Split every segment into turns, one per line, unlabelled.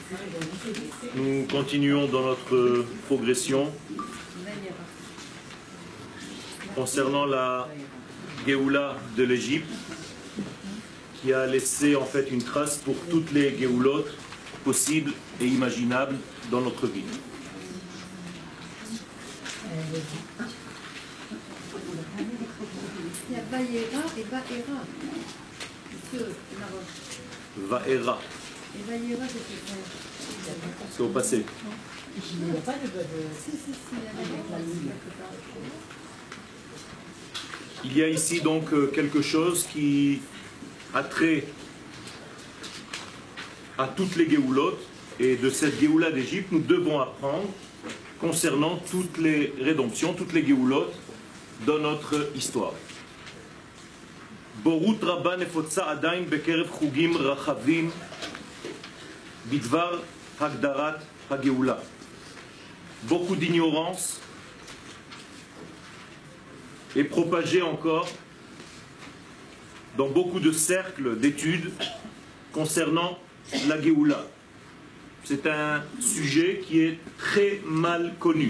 Nous continuons dans notre progression concernant la Géoula de l'Égypte qui a laissé en fait une trace pour toutes les Géoulotes possibles et imaginables dans notre vie.
Il y a Vaïera et Vaïra.
Vaïra.
Et Vaïera,
c'est au passé.
Il n'y a pas de...
Il y a ici donc quelque chose qui a trait à toutes les Géoulotes, et de cette Géoula d'Égypte, nous devons apprendre concernant toutes les rédemptions, toutes les Géoulotes dans notre histoire. Borut Rabba nefotza adain bekerev chugim rachavim bidvar hagdarat hagéoula. Beaucoup d'ignorance est propagée encore dans beaucoup de cercles d'études concernant la Géoula. C'est un sujet qui est très mal connu.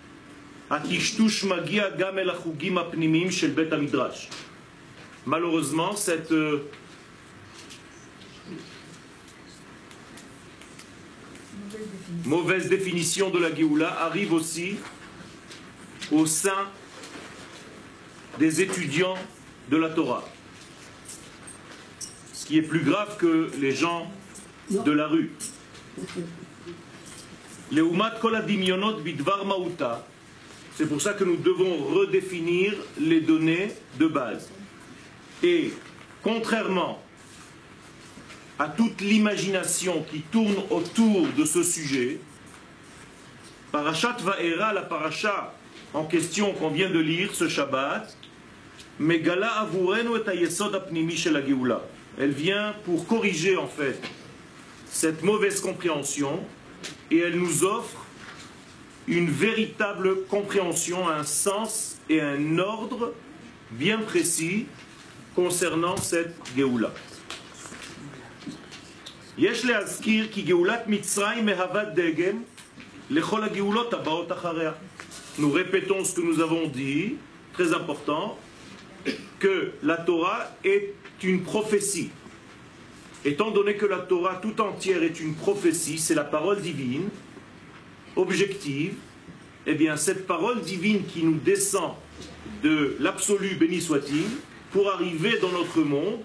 Malheureusement, cette mauvaise définition de la Géoula arrive aussi au sein des étudiants de la Torah. Ce qui est plus grave que les gens de la rue. C'est pour ça que nous devons redéfinir les données de base. Et contrairement à toute l'imagination qui tourne autour de ce sujet, Parashat Vaïra, la paracha en question qu'on vient de lire ce Shabbat, Megala avurenu et hayesod apnimi shel hageoula. Elle vient pour corriger en fait cette mauvaise compréhension et elle nous offre une véritable compréhension, un sens et un ordre bien précis concernant cette Géoula. Yesh le'azkir ki Géoulat Mitzrayim mehavat degem lechol hagéoulot habaot achareha. Nous répétons ce que nous avons dit, très important, que la Torah est une prophétie. Étant donné que la Torah tout entière est une prophétie, c'est la parole divine, objective, eh bien cette parole divine qui nous descend de l'absolu, béni soit-il, pour arriver dans notre monde,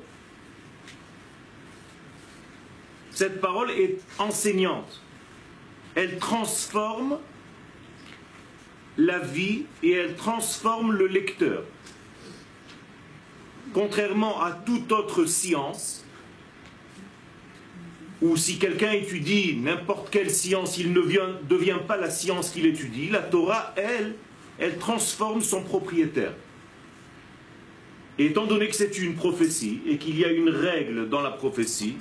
cette parole est enseignante. Elle transforme la vie et elle transforme le lecteur. Contrairement à toute autre science, ou si quelqu'un étudie n'importe quelle science, il ne devient pas la science qu'il étudie, la Torah, elle transforme son propriétaire. Et étant donné que c'est une prophétie, et qu'il y a une règle dans la prophétie,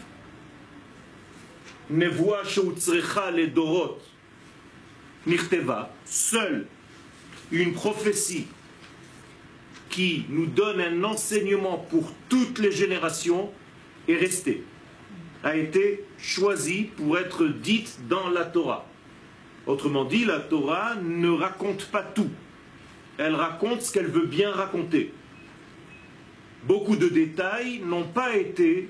Nevoa sheutzrecha le dorot nichteva, seule une prophétie qui nous donne un enseignement pour toutes les générations est restée, a été choisie pour être dite dans la Torah. Autrement dit, la Torah ne raconte pas tout. Elle raconte ce qu'elle veut bien raconter. Beaucoup de détails n'ont pas été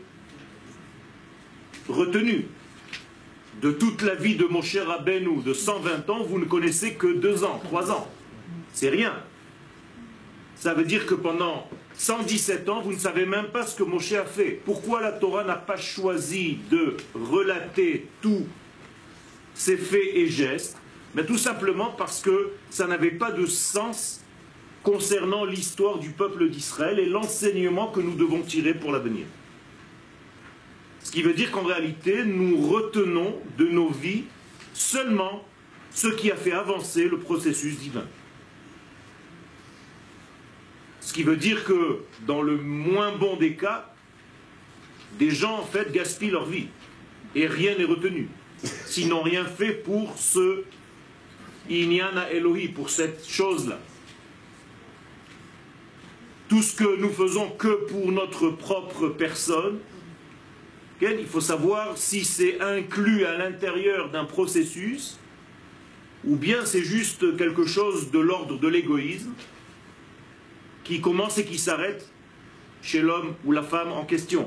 retenus. De toute la vie de Moshe Rabbeinu, de 120 ans, vous ne connaissez que 2 ans, 3 ans. C'est rien. Ça veut dire que pendant 117 ans, vous ne savez même pas ce que Moshe a fait. Pourquoi la Torah n'a pas choisi de relater tous ses faits et gestes? Mais tout simplement parce que ça n'avait pas de sens concernant l'histoire du peuple d'Israël et l'enseignement que nous devons tirer pour l'avenir. Ce qui veut dire qu'en réalité, nous retenons de nos vies seulement ce qui a fait avancer le processus divin. Ce qui veut dire que, dans le moins bon des cas, des gens en fait gaspillent leur vie et rien n'est retenu. S'ils n'ont rien fait pour ce Inyana Elohi, pour cette chose-là. Tout ce que nous faisons que pour notre propre personne, Il faut savoir si c'est inclus à l'intérieur d'un processus ou bien c'est juste quelque chose de l'ordre de l'égoïsme qui commence et qui s'arrête chez l'homme ou la femme en question.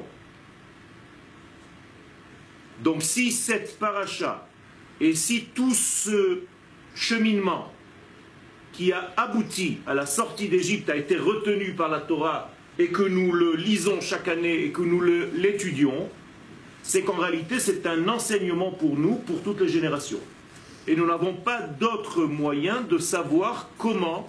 Donc si cette paracha et si tout ce cheminement qui a abouti à la sortie d'Égypte a été retenu par la Torah et que nous le lisons chaque année et que nous l'étudions, c'est qu'en réalité c'est un enseignement pour nous, pour toutes les générations. Et nous n'avons pas d'autre moyen de savoir comment,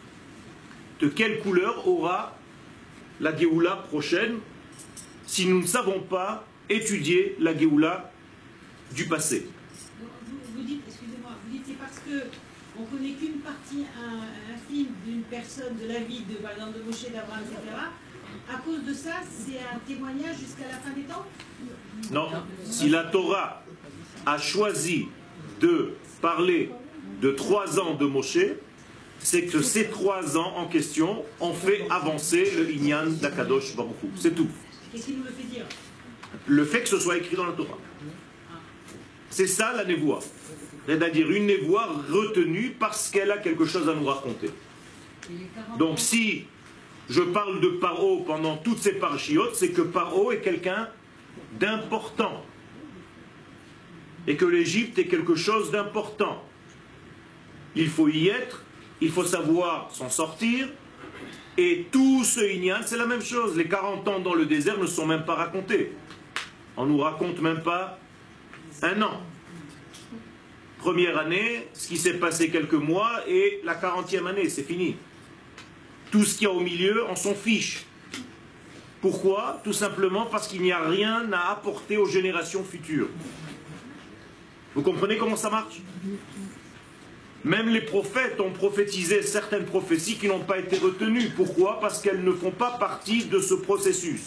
de quelle couleur aura la Géoula prochaine, si nous ne savons pas étudier la Géoula du passé.
Vous dites, excusez-moi, vous dites c'est parce que on connaît qu'une partie infime d'une personne, de la vie, par exemple de Moshe, d'Abraham, etc. À cause de ça, c'est un témoignage jusqu'à la fin des temps?
Non. Si la Torah a choisi de parler de 3 ans de Moshe, c'est que ces 3 ans en question ont fait avancer le Inyan d'Akadosh Baruch Hu. C'est tout.
Qu'est-ce qui nous le fait dire?
Le fait que ce soit écrit dans la Torah. C'est ça la névoie. C'est-à-dire une névoie retenue parce qu'elle a quelque chose à nous raconter. Donc si je parle de Paro pendant toutes ces parachiotes, c'est que Paro est quelqu'un d'important. Et que l'Égypte est quelque chose d'important. Il faut y être, il faut savoir s'en sortir. Et tout ce Inyan, c'est la même chose. Les 40 ans dans le désert ne sont même pas racontés. On ne nous raconte même pas un an. Première année, ce qui s'est passé quelques mois, et la 40e année, c'est fini. Tout ce qu'il y a au milieu, on s'en fiche. Pourquoi? Tout simplement parce qu'il n'y a rien à apporter aux générations futures. Vous comprenez comment ça marche? Même les prophètes ont prophétisé certaines prophéties qui n'ont pas été retenues. Pourquoi? Parce qu'elles ne font pas partie de ce processus.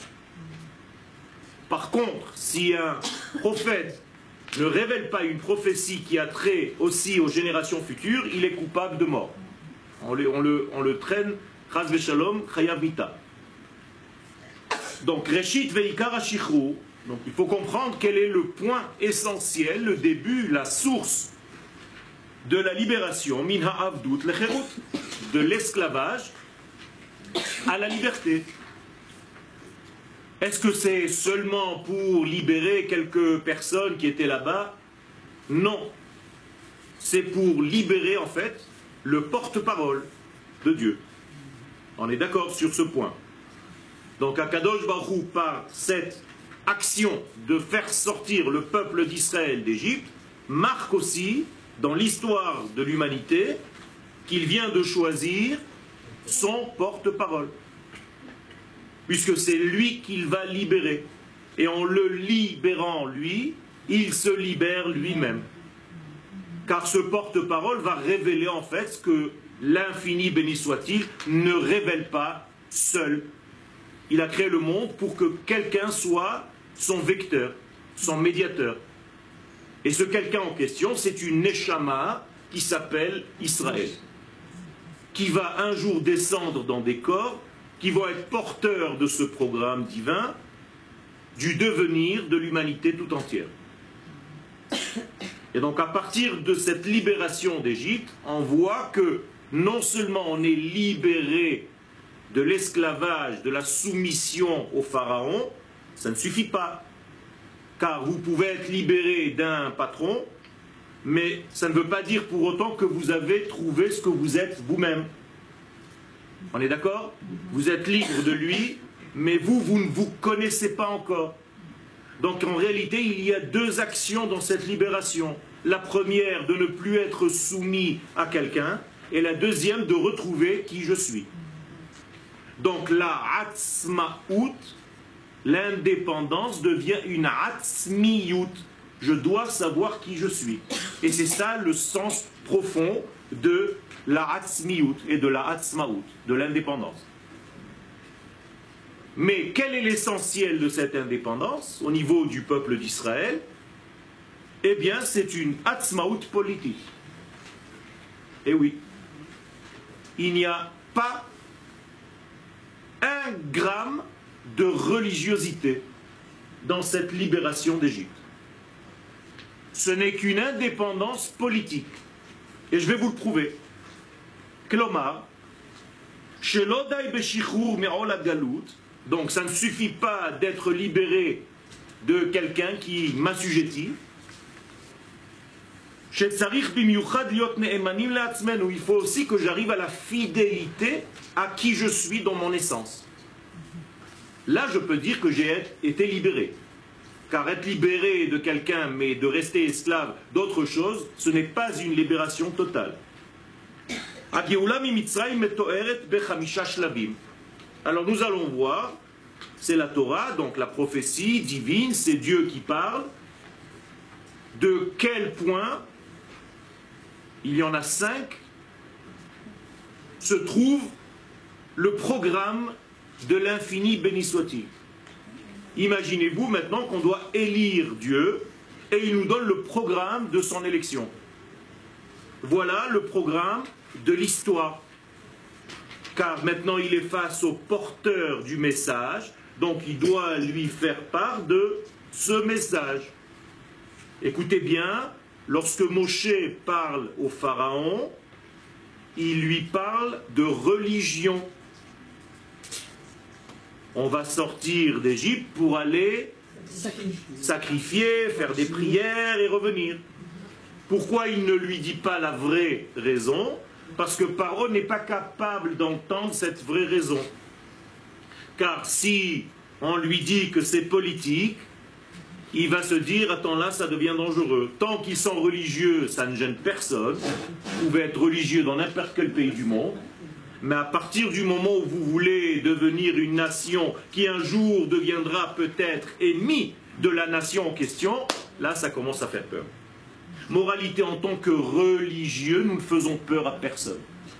Par contre, si un prophète ne révèle pas une prophétie qui a trait aussi aux générations futures, il est coupable de mort. On le traîne, chas v'shalom, chayav mita. Donc, Reshit ve'ikar hashichrur, donc il faut comprendre quel est le point essentiel, le début, la source de la libération, min ha'avdut lecherut, de l'esclavage à la liberté. Est-ce que c'est seulement pour libérer quelques personnes qui étaient là-bas? Non. C'est pour libérer en fait le porte-parole de Dieu. On est d'accord sur ce point. Donc Akadosh Baruch Hu, par cette action de faire sortir le peuple d'Israël d'Égypte, marque aussi dans l'histoire de l'humanité qu'il vient de choisir son porte-parole. Puisque c'est lui qu'il va libérer. Et en le libérant, lui, il se libère lui-même. Car ce porte-parole va révéler en fait ce que l'infini, béni soit-il, ne révèle pas seul. Il a créé le monde pour que quelqu'un soit son vecteur, son médiateur. Et ce quelqu'un en question, c'est une Neshama qui s'appelle Israël, qui va un jour descendre dans des corps qui vont être porteurs de ce programme divin, du devenir de l'humanité tout entière. Et donc à partir de cette libération d'Égypte, on voit que non seulement on est libéré de l'esclavage, de la soumission au pharaon, ça ne suffit pas. Car vous pouvez être libéré d'un patron, mais ça ne veut pas dire pour autant que vous avez trouvé ce que vous êtes vous-même. On est d'accord? Vous êtes libre de lui, mais vous ne vous connaissez pas encore. Donc en réalité, il y a 2 actions dans cette libération. La première, de ne plus être soumis à quelqu'un, et la deuxième, de retrouver qui je suis. Donc la atzmaout, l'indépendance, devient une atzmiyut. Je dois savoir qui je suis. Et c'est ça le sens profond de la atzmiyut et de la atzmaout, de l'indépendance. Mais quel est l'essentiel de cette indépendance au niveau du peuple d'Israël? Eh bien, c'est une atzmaout politique. Et oui, il n'y a pas 1 gramme de religiosité. dans cette libération d'Égypte. Ce n'est qu'une indépendance politique. Et je vais vous le prouver. Klomar, donc ça ne suffit pas d'être libéré de quelqu'un qui m'assujettit. Il faut aussi que j'arrive à la fidélité à qui je suis dans mon essence. Là, je peux dire que j'ai été libéré. Car être libéré de quelqu'un, mais de rester esclave d'autre chose, ce n'est pas une libération totale. Alors nous allons voir, c'est la Torah, donc la prophétie divine, c'est Dieu qui parle, de quel point, il y en a 5, se trouve le programme de l'infini béni soit-il. Imaginez-vous maintenant qu'on doit élire Dieu et il nous donne le programme de son élection. Voilà le programme de l'histoire. Car maintenant il est face au porteur du message, donc il doit lui faire part de ce message. Écoutez bien, lorsque Moshe parle au Pharaon, il lui parle de religion. On va sortir d'Égypte pour aller sacrifier, faire des prières et revenir. Pourquoi il ne lui dit pas la vraie raison? Parce que Paro n'est pas capable d'entendre cette vraie raison. Car si on lui dit que c'est politique, il va se dire, attends là, ça devient dangereux. Tant qu'ils sont religieux, ça ne gêne personne. Vous pouvez être religieux dans n'importe quel pays du monde. Mais à partir du moment où vous voulez devenir une nation qui un jour deviendra peut-être ennemie de la nation en question, là ça commence à faire peur. Moralité, en tant que religieux, nous ne faisons peur à personne.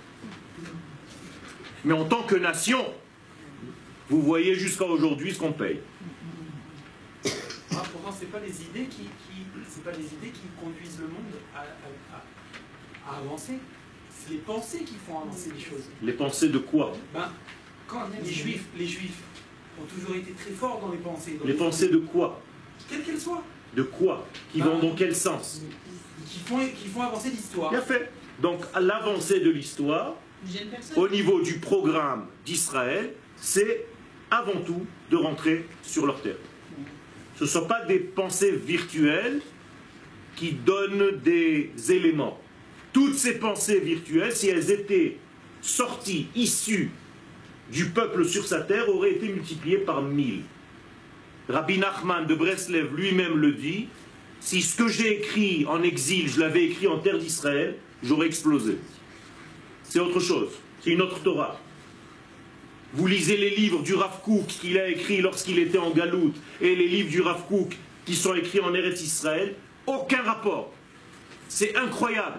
Mais en tant que nation, vous voyez jusqu'à aujourd'hui ce qu'on paye.
Pourtant, ce n'est pas les idées qui conduisent le monde à avancer. C'est les pensées qui font avancer les choses.
Les pensées de quoi?
Quand les juifs ont toujours été très forts dans les pensées.
Les pensées de quoi?
Quelles qu'elles soient.
De quoi? Qui vont dans quel sens?
Qui font avancer l'histoire.
Bien fait. Donc, à l'avancée de l'histoire, au niveau du programme d'Israël, c'est avant tout de rentrer sur leur terre. Ce ne sont pas des pensées virtuelles qui donnent des éléments. Toutes ces pensées virtuelles, si elles étaient sorties, issues du peuple sur sa terre, auraient été multipliées par 1000. Rabbi Nachman de Breslev lui-même le dit, si ce que j'ai écrit en exil, je l'avais écrit en terre d'Israël, j'aurais explosé. C'est autre chose, c'est une autre Torah. Vous lisez les livres du Rav Kook qu'il a écrit lorsqu'il était en Galoute et les livres du Rav Kook qui sont écrits en Eretz Israël, aucun rapport. C'est incroyable.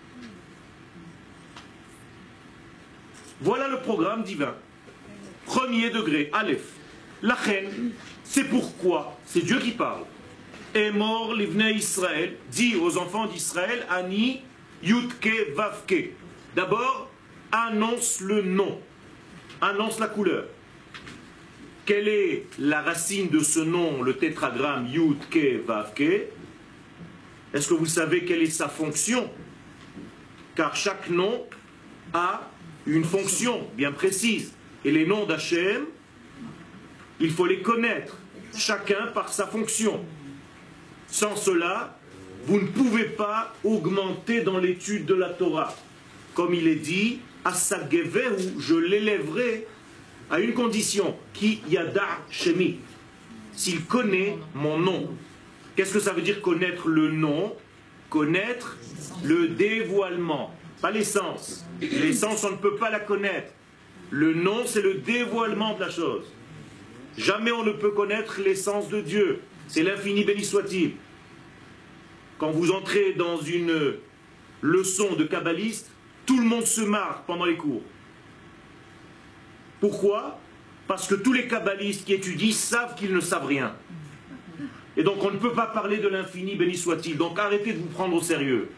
Voilà le programme divin. Premier degré, Aleph. La reine, c'est pourquoi, c'est Dieu qui parle. Est mort l'Ivnei Israël, dit aux enfants d'Israël, Ani Yutke Vavke. D'abord, annonce le nom, annonce la couleur. Quelle est la racine de ce nom, le tétragramme Yutke Vavke? Est-ce que vous savez quelle est sa fonction? Car chaque nom a une fonction bien précise. Et les noms d'Hachem, il faut les connaître, chacun par sa fonction. Sans cela, vous ne pouvez pas augmenter dans l'étude de la Torah. Comme il est dit, Asagevehu, je l'élèverai à une condition, qui yada shemi, s'il connaît mon nom. Qu'est-ce que ça veut dire connaître le nom? Connaître le dévoilement, pas l'essence. L'essence, on ne peut pas la connaître. Le nom, c'est le dévoilement de la chose. Jamais on ne peut connaître l'essence de Dieu. C'est l'infini béni soit-il. Quand vous entrez dans une leçon de kabbaliste, tout le monde se marre pendant les cours. Pourquoi? Parce que tous les kabbalistes qui étudient savent qu'ils ne savent rien. Et donc on ne peut pas parler de l'infini béni soit-il. Donc arrêtez de vous prendre au sérieux.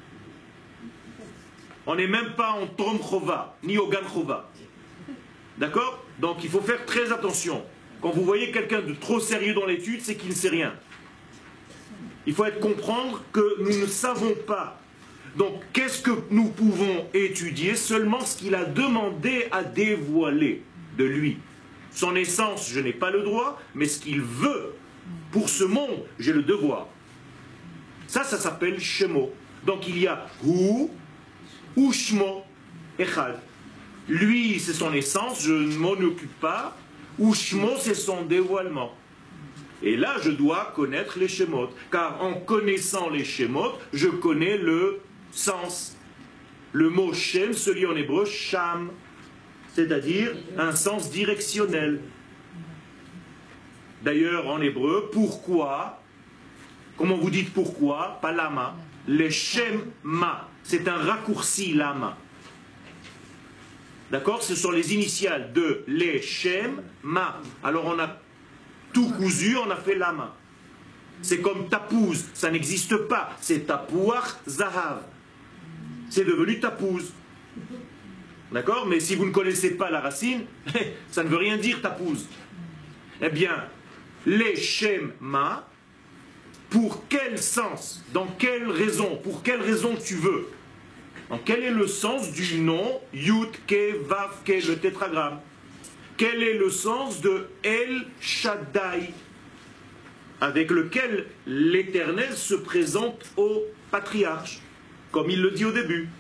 On n'est même pas en Trom Chova, ni au Gan Chova. D'accord? Donc il faut faire très attention. Quand vous voyez quelqu'un de trop sérieux dans l'étude, c'est qu'il ne sait rien. Il faut comprendre que nous ne savons pas. Donc, qu'est-ce que nous pouvons étudier? Seulement ce qu'il a demandé à dévoiler de lui. Son essence, je n'ai pas le droit, mais ce qu'il veut pour ce monde, j'ai le devoir. Ça s'appelle Shemo. Donc, il y a Hu, Ushmo, Echad. Lui, c'est son essence, je ne m'en occupe pas. Ushmo, c'est son dévoilement. Et là, je dois connaître les Shemot. Car en connaissant les Shemot, je connais le sens. Le mot Shem se lit en hébreu Sham, c'est-à-dire un sens directionnel. D'ailleurs, en hébreu, pourquoi? Comment vous dites pourquoi? Pas lama. Les Shem Ma. C'est un raccourci lama. D'accord? Ce sont les initiales de les Shem Ma. Alors on a tout cousu, on a fait lama. C'est comme Tapouz, ça n'existe pas. C'est Tapouach Zahav. C'est devenu Tapouz. D'accord? Mais si vous ne connaissez pas la racine, ça ne veut rien dire Tapouz. Eh bien, les Shem Ma, pour quel sens? Dans quelle raison? Pour quelle raison tu veux? Donc, quel est le sens du nom Yud Ke Vav Ke, le tétragramme? Quel est le sens de El Shaddai, avec lequel l'Éternel se présente au patriarche, comme il le dit au début?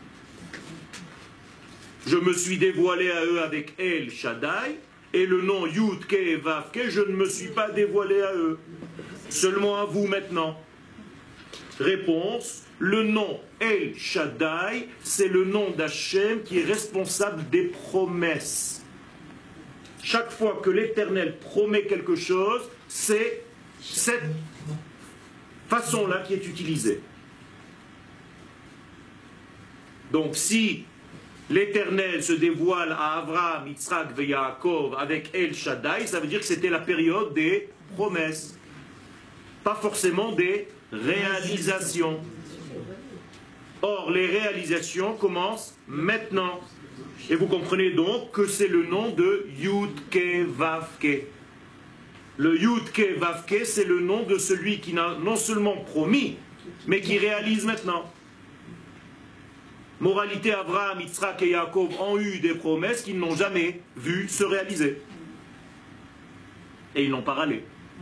Je me suis dévoilé à eux avec El Shaddai, et le nom Yud Ke Vav Ke, je ne me suis pas dévoilé à eux. Seulement à vous maintenant. Réponse, le nom El Shaddai, c'est le nom d'Hachem qui est responsable des promesses. Chaque fois que l'Éternel promet quelque chose, c'est cette façon-là qui est utilisée. Donc si l'Éternel se dévoile à Abraham, Yitzhak et Yaakov avec El Shaddai, ça veut dire que c'était la période des promesses, pas forcément des réalisations. Or, les réalisations commencent maintenant. Et vous comprenez donc que c'est le nom de Yud Ke Vav Ke. Le Yud Ke Vav Ke, c'est le nom de celui qui n'a non seulement promis, mais qui réalise maintenant. Moralité, Abraham, Yitzhak et Yaakov ont eu des promesses qu'ils n'ont jamais vues se réaliser. Et ils n'ont pas râlé.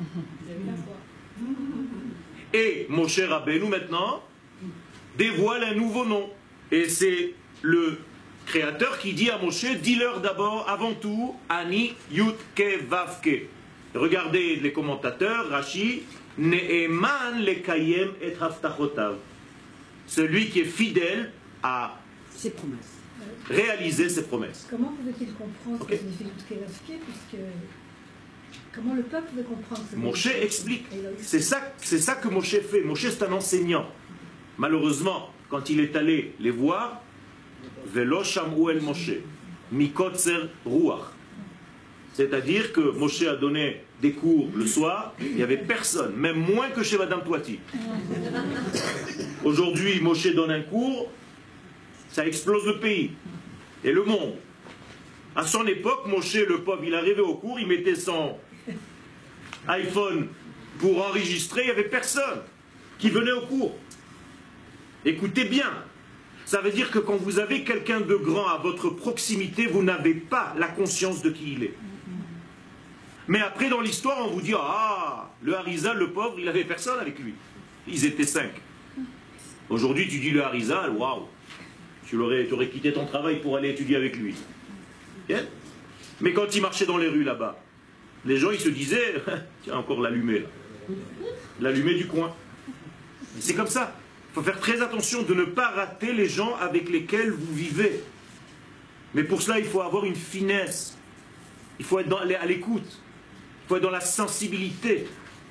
Et Moshe Rabbeinu maintenant dévoile un nouveau nom. Et c'est le Créateur qui dit à Moshe, dis-leur d'abord, avant tout, Ani Yud Ke Vav Ke. Regardez les commentateurs, Rashi, Ne'eman lekayem et haftachotav. Celui qui est fidèle à
Ses promesses.
réaliser ses promesses.
Comment pouvait-il comprendre ce que signifie Yud Ke Vav Ke, puisque comment le peuple pouvait comprendre ce
Moshe explique. C'est ça que Moshe fait. Moshe, c'est un enseignant. Malheureusement, quand il est allé les voir, Velo shamu el Moshe, mikotzer ruach. C'est-à-dire que Moshe a donné des cours le soir, il n'y avait personne, même moins que chez Madame Toiti. Aujourd'hui, Moshe donne un cours, ça explose le pays et le monde. À son époque, Moshe, le pauvre, il arrivait au cours, il mettait son iPhone pour enregistrer, il n'y avait personne qui venait au cours. Écoutez bien, ça veut dire que quand vous avez quelqu'un de grand à votre proximité, vous n'avez pas la conscience de qui il est. Mais après, dans l'histoire, on vous dit, ah, le Harizal, le pauvre, il n'avait personne avec lui. Ils étaient 5. Aujourd'hui, tu dis le Harizal, waouh, tu aurais quitté ton travail pour aller étudier avec lui. Bien. Mais quand il marchait dans les rues là-bas, les gens, ils se disaient, tiens, encore l'allumé là. L'allumé du coin. C'est comme ça. Il faut faire très attention de ne pas rater les gens avec lesquels vous vivez. Mais pour cela, il faut avoir une finesse. Il faut être à l'écoute. Il faut être dans la sensibilité.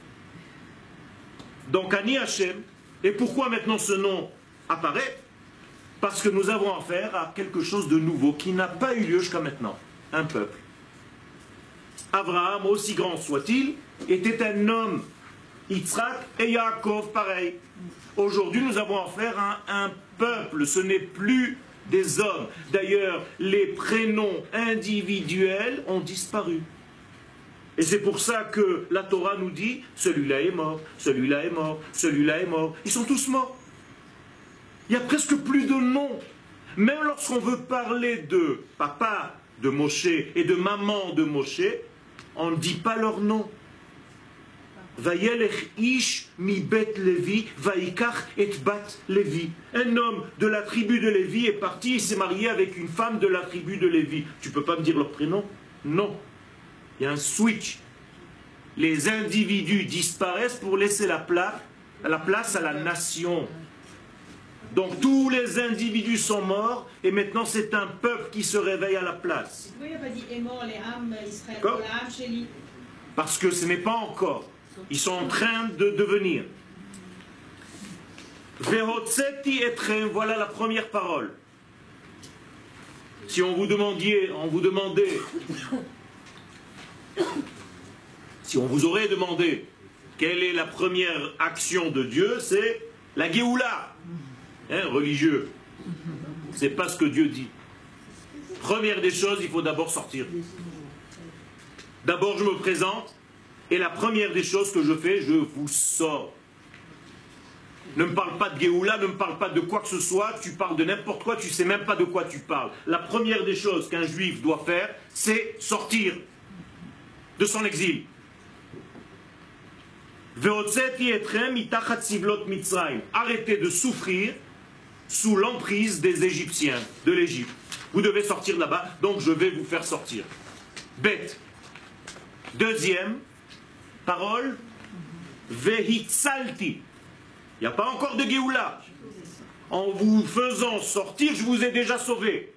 Donc, Ani Hashem. Et pourquoi maintenant ce nom apparaît? Parce que nous avons affaire à quelque chose de nouveau qui n'a pas eu lieu jusqu'à maintenant. Un peuple. Abraham, aussi grand soit-il, était un homme. Yitzhak et Yaakov, pareil. Aujourd'hui, nous avons affaire à un peuple. Ce n'est plus des hommes. D'ailleurs, les prénoms individuels ont disparu. Et c'est pour ça que la Torah nous dit, celui-là est mort, celui-là est mort, celui-là est mort. Ils sont tous morts. Il n'y a presque plus de noms. Même lorsqu'on veut parler de papa de Moshe et de maman de Moshe, on ne dit pas leur nom. Vayelech ish mi bet Levi, vaikach et bat Levi. Un homme de la tribu de Lévi est parti et s'est marié avec une femme de la tribu de Lévi. Tu ne peux pas me dire leur prénom? Non. Il y a un switch. Les individus disparaissent pour laisser la place à la nation. Donc tous les individus sont morts et maintenant c'est un peuple qui se réveille à la place.
Pourquoi il n'a pas dit est mort les âmes Israël, les âmes Shéli?
Parce que ce n'est pas encore. Ils sont en train de devenir. Vehotseti etrem, voilà la première parole. Si on vous demandait, si on vous aurait demandé quelle est la première action de Dieu, c'est la Géoula. Religieux. C'est pas ce que Dieu dit. Première des choses, il faut d'abord sortir. D'abord, je me présente. Et la première des choses que je fais, je vous sors. Ne me parle pas de Géoula, ne me parle pas de quoi que ce soit, tu parles de n'importe quoi, tu ne sais même pas de quoi tu parles. La première des choses qu'un juif doit faire, c'est sortir de son exil. Arrêtez de souffrir sous l'emprise des Égyptiens, de l'Égypte. Vous devez sortir là-bas, donc je vais vous faire sortir. Bête. Deuxième parole, Vehitsalti. Il n'y a pas encore de Géoula. En vous faisant sortir, je vous ai déjà sauvé.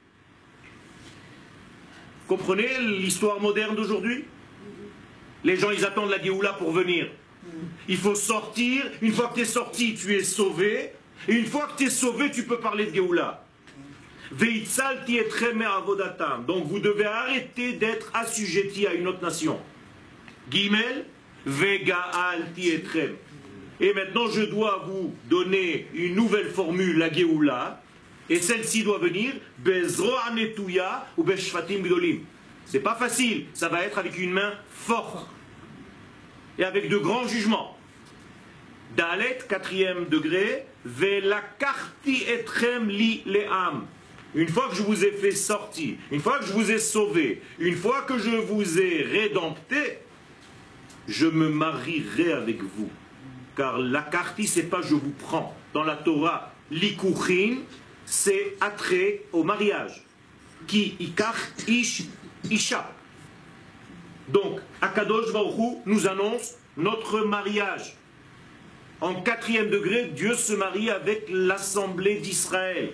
Comprenez l'histoire moderne d'aujourd'hui? Les gens, ils attendent la Géoula pour venir. Il faut sortir. Une fois que tu es sorti, tu es sauvé. Et une fois que tu es sauvé, tu peux parler de Géoula. Vehitsalti etrem avodatam. Donc vous devez arrêter d'être assujetti à une autre nation. Gimel, Vegaalti etrem. Et maintenant, je dois vous donner une nouvelle formule, la Géoula, et celle-ci doit venir Bezroa Netouya ou Beshfatim Gdolim. C'est pas facile, ça va être avec une main forte et avec de grands jugements. Dalet, 4e degré, Velakarti etrem li le'am. Une fois que je vous ai fait sortir, une fois que je vous ai sauvé, une fois que je vous ai rédempté, je me marierai avec vous. Car la karti, c'est pas je vous prends. Dans la Torah, l'ikuchin, c'est attrait au mariage. Ki ikach ish isha. Donc, Akadosh Baruch Hu nous annonce notre mariage. En 4e degré, Dieu se marie avec l'assemblée d'Israël.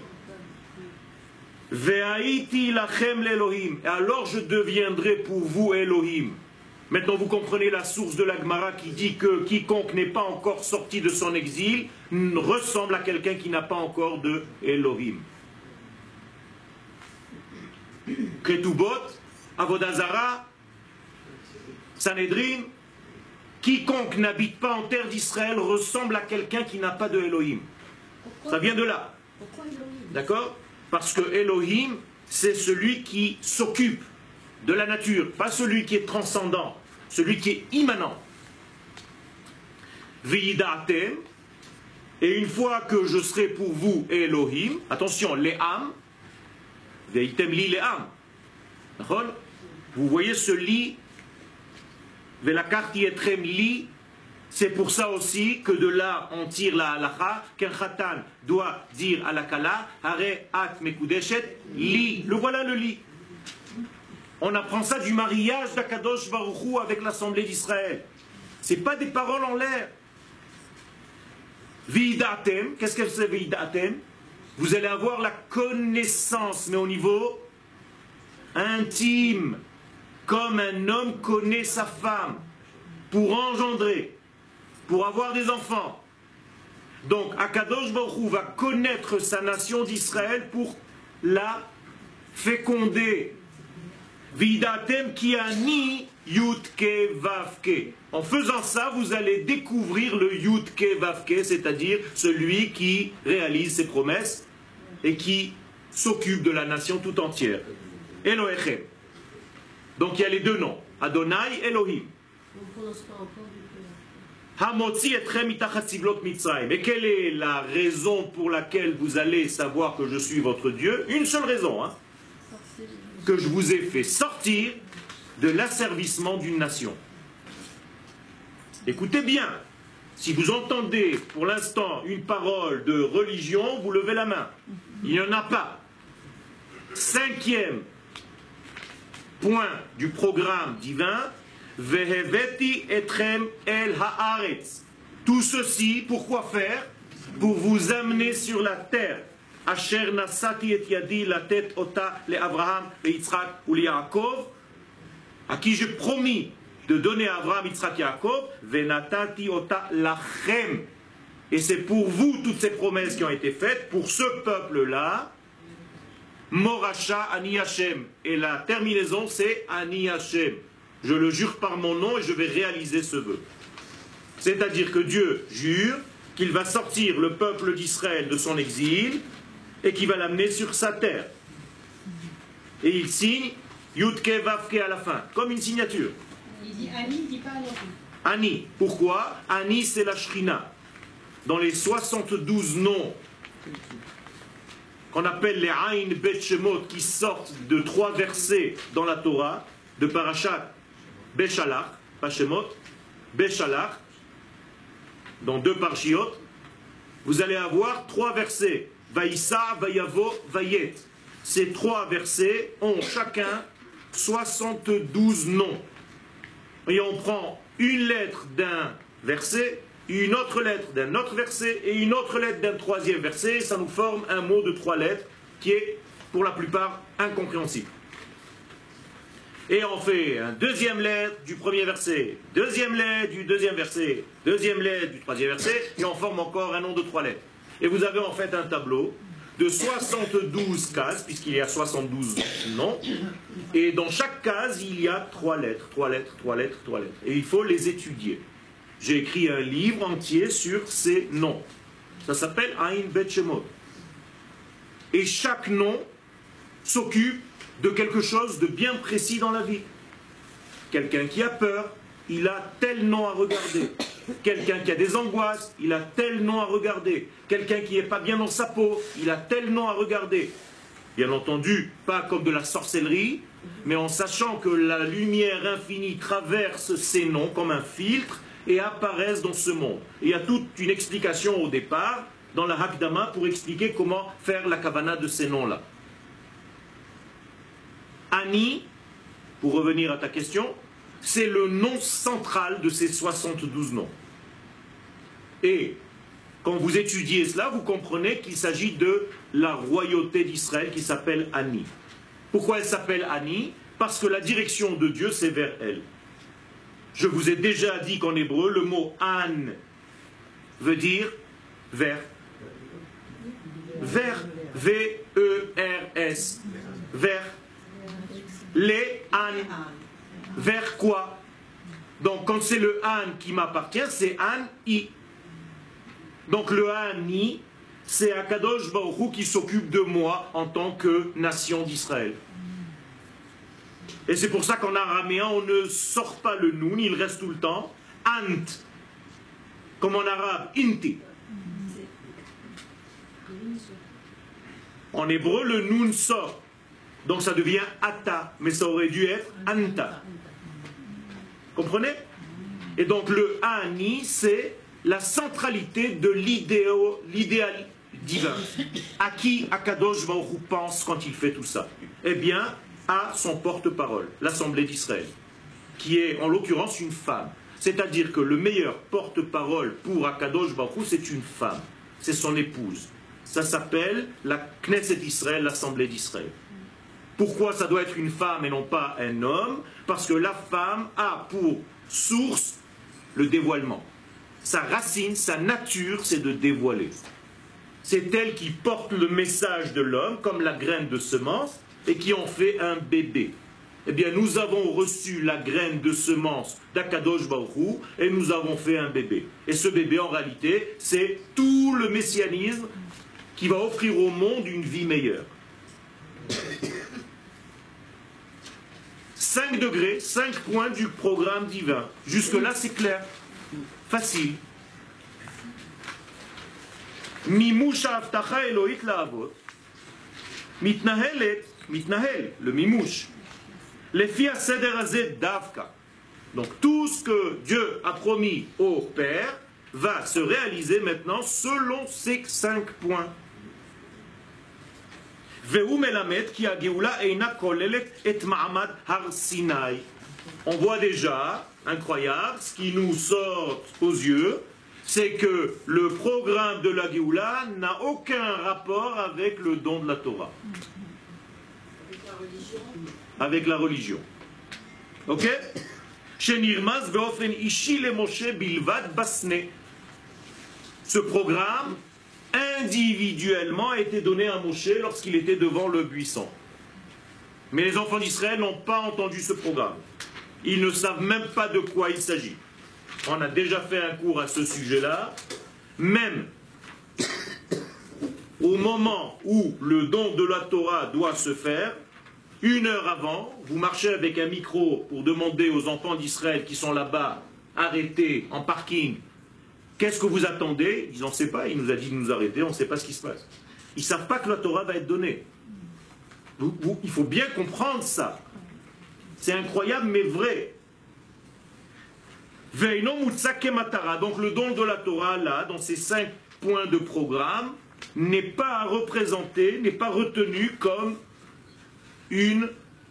Ve'aiti lachem l'Elohim. Et alors je deviendrai pour vous Elohim. Maintenant, vous comprenez la source de la Gemara qui dit que quiconque n'est pas encore sorti de son exil ressemble à quelqu'un qui n'a pas encore de Elohim. Ketubot, Avodazara, Sanhedrin, quiconque n'habite pas en terre d'Israël ressemble à quelqu'un qui n'a pas de Elohim. Ça vient de là. D'accord? Parce que Elohim, c'est celui qui s'occupe de la nature, pas celui qui est transcendant, celui qui est immanent. V'yidatem, et une fois que je serai pour vous Elohim, attention, les âmes, ve'item li les âmes. Vous voyez ce li, ve'lakarti etrem li, c'est pour ça aussi que de là on tire la halacha, qu'un khatan doit dire à la kala, hare at mekudeshet, li, le voilà le li. On apprend ça du mariage d'Akadosh Baruch Hu avec l'Assemblée d'Israël. Ce n'est pas des paroles en l'air. Vidatem, qu'est-ce que c'est Vidatem? Vous allez avoir la connaissance, mais au niveau intime, comme un homme connaît sa femme, pour engendrer, pour avoir des enfants. Donc Akadosh Baruch Hu va connaître sa nation d'Israël pour la féconder. Vidatem ki ani yudke vavke. En faisant ça, vous allez découvrir le yudke vavke, c'est-à-dire celui qui réalise ses promesses et qui s'occupe de la nation tout entière. Elohechem. Donc il y a les deux noms, Adonai, Elohim.
On ne prononce pas encore du tout.
Hamotzi etrem mitachat siblot Mitzrayim. Et quelle est la raison pour laquelle vous allez savoir que je suis votre Dieu? Une seule raison, hein, que je vous ai fait sortir de l'asservissement d'une nation. Écoutez bien, si vous entendez pour l'instant une parole de religion, vous levez la main. Il n'y en a pas. 5e point du programme divin, Veheveti etrem el haaretz. Tout ceci, pourquoi faire? Pour vous amener sur la terre. Asher nasati et yadi la tête ota le Abraham, le Yitzhak ou le Yaakov, à qui j'ai promis de donner à Abraham, Yitzhak et Yaakov, venatati ota lachem. Et c'est pour vous toutes ces promesses qui ont été faites, pour ce peuple-là, Moracha Ani Hashem. Et la terminaison, c'est Ani Hashem. Je le jure par mon nom et je vais réaliser ce vœu. C'est-à-dire que Dieu jure qu'il va sortir le peuple d'Israël de son exil et qu'il va l'amener sur sa terre. Et il signe Yudke Vavke à la fin, comme une signature.
Il dit Ani, il ne dit pas Ani.
Ani. Pourquoi? Ani, c'est la Shrina. Dans les 72 noms qu'on appelle les Aïn Bet Shemot, qui sortent de 3 versets dans la Torah, de Parashat Beshalach, pas Shemot, Beshalach, dans 2 Parshiot, vous allez avoir 3 versets. Vaïssa, Vayavo, Vayet. Ces 3 versets ont chacun 72 noms. Et on prend une lettre d'un verset, une autre lettre d'un autre verset et une autre lettre d'un 3e verset. Ça nous forme un mot de 3 lettres qui est pour la plupart incompréhensible. Et on fait un 2e lettre du 1er verset, 2e lettre du 2e verset, 2e lettre du 3e verset, et on forme encore un nom de 3 lettres. Et vous avez en fait un tableau de 72 cases, puisqu'il y a 72 noms, et dans chaque case, il y a 3 lettres, 3 lettres, 3 lettres, 3 lettres. Et il faut les étudier. J'ai écrit un livre entier sur ces noms. Ça s'appelle Aïn Bet Shemot. Et chaque nom s'occupe de quelque chose de bien précis dans la vie. Quelqu'un qui a peur, il a tel nom à regarder. Quelqu'un qui a des angoisses, il a tel nom à regarder. Quelqu'un qui n'est pas bien dans sa peau, il a tel nom à regarder. Bien entendu, pas comme de la sorcellerie, mais en sachant que la lumière infinie traverse ces noms comme un filtre et apparaissent dans ce monde. Et il y a toute une explication au départ dans la Hakdama pour expliquer comment faire la kavana de ces noms-là. Ani, pour revenir à ta question, c'est le nom central de ces 72 noms. Et quand vous étudiez cela, vous comprenez qu'il s'agit de la royauté d'Israël qui s'appelle Ani. Pourquoi elle s'appelle Ani? Parce que la direction de Dieu, c'est vers elle. Je vous ai déjà dit qu'en hébreu, le mot An veut dire vers. Vers, V-E-R-S. Vers. Les An. Vers quoi? Donc quand c'est le An qui m'appartient, c'est An-I. Donc le An-I, c'est Akadosh Baruch Hu qui s'occupe de moi en tant que nation d'Israël. Et c'est pour ça qu'en araméen, on ne sort pas le Noun, il reste tout le temps Ant. Comme en arabe, Inti. En hébreu, le Noun sort. Donc ça devient Ata, mais ça aurait dû être Anta. Comprenez? Et donc le Ani, c'est la centralité de l'idéal divin. À qui Akadosh Baruch Hu pense quand il fait tout ça? Eh bien, à son porte-parole, l'Assemblée d'Israël, qui est en l'occurrence une femme. C'est-à-dire que le meilleur porte-parole pour Akadosh Baruch Hu, c'est une femme. C'est son épouse. Ça s'appelle la Knesset d'Israël, l'Assemblée d'Israël. Pourquoi ça doit être une femme et non pas un homme? Parce que la femme a pour source le dévoilement. Sa racine, sa nature, c'est de dévoiler. C'est elle qui porte le message de l'homme, comme la graine de semence, et qui en fait un bébé. Eh bien, nous avons reçu la graine de semence d'Akadosh Baruch Hu, et nous avons fait un bébé. Et ce bébé, en réalité, c'est tout le messianisme qui va offrir au monde une vie meilleure. 5 degrés, 5 points du programme divin. Jusque-là, c'est clair. Facile. Mimush ha'avtacha Elohit la'avot. Mitnahel, le mimush. Lefi ha'seder hazeh davka. Donc tout ce que Dieu a promis au Père va se réaliser maintenant selon ces 5 points. Vehu melamed ki ha'geoula eina kolelet et ma'amad har Sinai. On voit déjà, incroyable, ce qui nous sort aux yeux, c'est que le programme de la Géoula n'a aucun rapport avec le don de la Torah. Avec la religion. Ok? Shenirmaz ve'ofen ishi le Moshe bilvad basne. Ce programme, individuellement, a été donné à Moshe lorsqu'il était devant le buisson. Mais les enfants d'Israël n'ont pas entendu ce programme. Ils ne savent même pas de quoi il s'agit. On a déjà fait un cours à ce sujet-là. Même au moment où le don de la Torah doit se faire, 1 heure avant, vous marchez avec un micro pour demander aux enfants d'Israël qui sont là-bas, arrêtés, en parking, qu'est-ce que vous attendez? Ils n'en savent pas, il nous a dit de nous arrêter, on ne sait pas ce qui se passe. Ils ne savent pas que la Torah va être donnée. Il faut bien comprendre ça. C'est incroyable mais vrai. Donc le don de la Torah, là, dans ces 5 points de programme, n'est pas représenté, n'est pas retenu comme un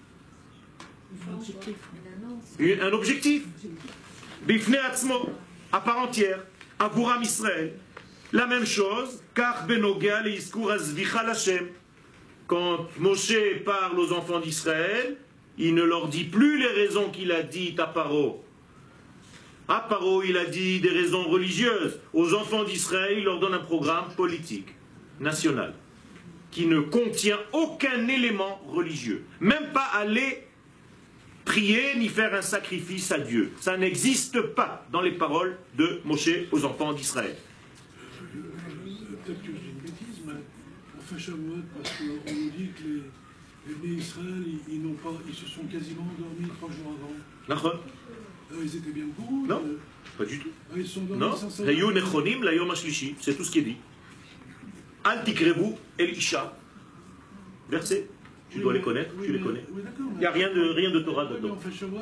objectif. Bifnei atzmo, à part entière. Avuram Israël. La même chose, car benogea leiskur azvicha l'Hashem. Quand Moshe parle aux enfants d'Israël, il ne leur dit plus les raisons qu'il a dites à Paro. À Paro, il a dit des raisons religieuses. Aux enfants d'Israël, il leur donne un programme politique, national, qui ne contient aucun élément religieux. Même pas aller prier ni faire un sacrifice à Dieu. Ça n'existe pas dans les paroles de Moshe aux enfants d'Israël.
Peut-être que j'ai une bêtise, mais on fait Shavuot parce qu'on nous dit que les Bnei Israël, ils se sont quasiment endormis 3 jours avant.
D'accord.
Ils étaient bien au courant.
Non, pas du tout.
Ils sont dormis
non.
sans savoir.
C'est tout ce qui est dit. Al tikrevu el isha. Verset. Tu dois les connaître, tu les connais. Il n'y a rien de Torah dedans.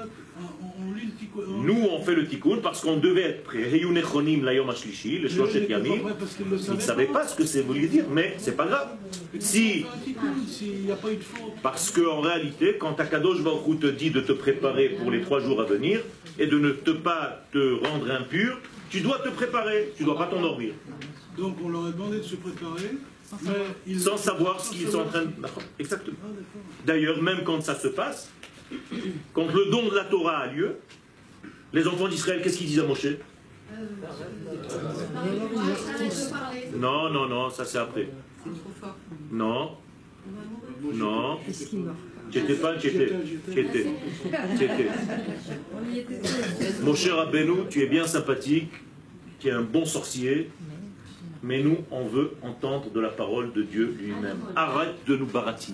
Nous, on fait le tikkun parce qu'on devait être prêt. Les Shloshet Yamim, ils ne savaient pas ce que ça voulait dire, mais c'est pas grave. Parce qu'en réalité, quand Akadosh Baruch Hu te dit de te préparer pour les 3 jours à venir et de ne pas te rendre impur, tu dois te préparer, tu ne dois pas t'endormir.
Donc on leur a demandé de se préparer.
Sans savoir ce qu'ils sont en train de... Exactement. D'ailleurs, même quand ça se passe, quand le don de la Torah a lieu, les enfants d'Israël, qu'est-ce qu'ils disent à Moshe? Non, ça c'est après. Non. J'étais pas, j'étais. Moshe Rabbeinu, tu es bien sympathique, tu es un bon sorcier, mais nous, on veut entendre de la parole de Dieu lui-même. Arrête de nous baratiner.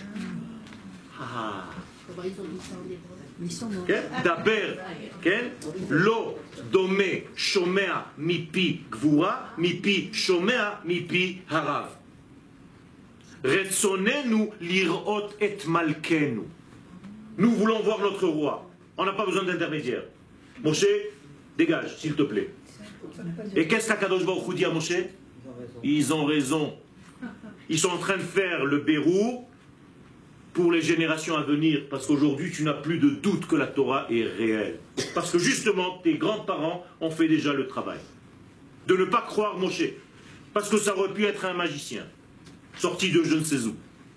Daber, lo dome shomea mipi gvura, mipi shomea mipi harav. Retsonenu lirot et malkenu. Nous voulons voir notre roi. On n'a pas besoin d'intermédiaire. Moshe, dégage, s'il te plaît. Et qu'est-ce qu'Akadosh Baruch Hu dit à Moshe? Ils ont raison. Ils sont en train de faire le bérou pour les générations à venir, parce qu'aujourd'hui tu n'as plus de doute que la Torah est réelle. Parce que justement, tes grands-parents ont fait déjà le travail. De ne pas croire Moshe. Parce que ça aurait pu être un magicien, sorti de je ne sais où.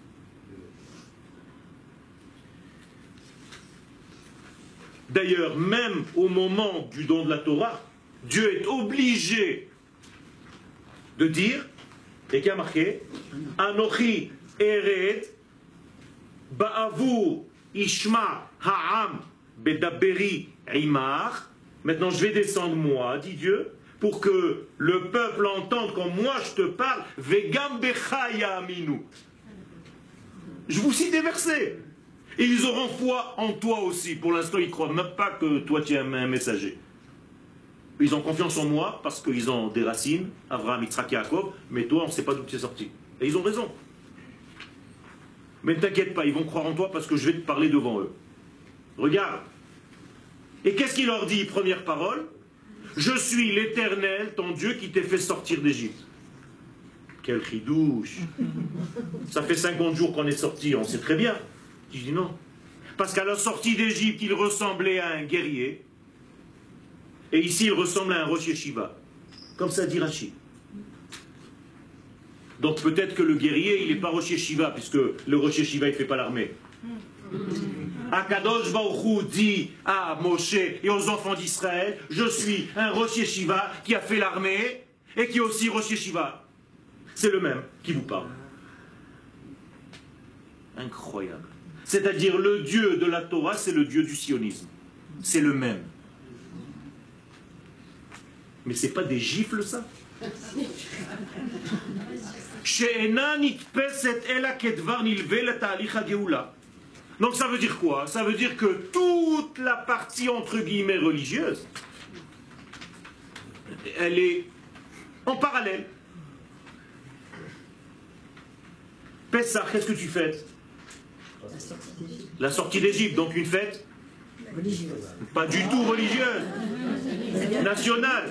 D'ailleurs, même au moment du don de la Torah, Dieu est obligé de dire, et qui a marqué, Anochi eret ba'avur ishma ha'am bedaberi imar. Maintenant je vais descendre moi, dit Dieu, pour que le peuple entende quand moi je te parle, vegam becha ya'aminu. Je vous cite des versets. Et ils auront foi en toi aussi. Pour l'instant, ils ne croient même pas que toi tu es un messager. Ils ont confiance en moi parce qu'ils ont des racines, Abraham, Yitzhak, Yaakov, mais toi, on ne sait pas d'où tu es sorti. Et ils ont raison. Mais ne t'inquiète pas, ils vont croire en toi parce que je vais te parler devant eux. Regarde. Et qu'est-ce qu'il leur dit, première parole? Je suis l'Éternel, ton Dieu, qui t'ai fait sortir d'Égypte. Quel chidouche. Ça fait 50 jours qu'on est sorti, on sait très bien. Je dis non. Parce qu'à la sortie d'Égypte, il ressemblait à un guerrier. Et ici, il ressemble à un Rosh Yeshiva. Comme ça dit Rachid. Donc peut-être que le guerrier, il n'est pas Rosh Yeshiva, puisque le Rosh Yeshiva, il ne fait pas l'armée. Akadosh Baruch Hu dit à Moshe et aux enfants d'Israël, je suis un Rosh Yeshiva qui a fait l'armée et qui est aussi Rosh Yeshiva. C'est le même qui vous parle. Incroyable. C'est-à-dire le Dieu de la Torah, c'est le Dieu du sionisme. C'est le même. Mais c'est pas des gifles, ça? Donc ça veut dire quoi? Ça veut dire que toute la partie entre guillemets religieuse, elle est en parallèle. Pessah, qu'est-ce que tu fêtes? La sortie d'Égypte, donc une fête religieuse. Pas du tout religieuse, nationale.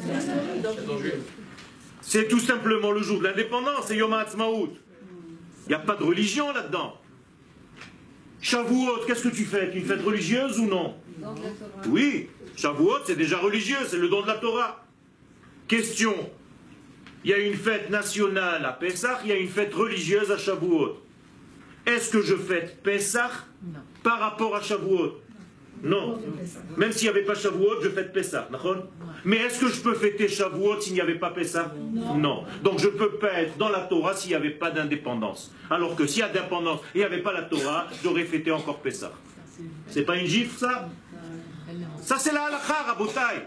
C'est tout simplement le jour de l'indépendance, c'est Yom HaAtzmaut. Il n'y a pas de religion là-dedans. Shavuot, qu'est-ce que tu fais? Une fête religieuse ou non? Oui, Shavuot c'est déjà religieux, c'est le don de la Torah. Question, il y a une fête nationale à Pessah, il y a une fête religieuse à Shavuot. Est-ce que je fête Pessah par rapport à Shavuot? Non. Même s'il n'y avait pas Shavuot, je fête Pessah. Mais est-ce que je peux fêter Shavuot s'il n'y avait pas Pessah? Non. Donc je ne peux pas être dans la Torah s'il n'y avait pas d'indépendance. Alors que s'il y a d'indépendance et il n'y avait pas la Torah, j'aurais fêté encore Pessah. C'est pas une gifle, ça? Ça, c'est la halakha, rabotai.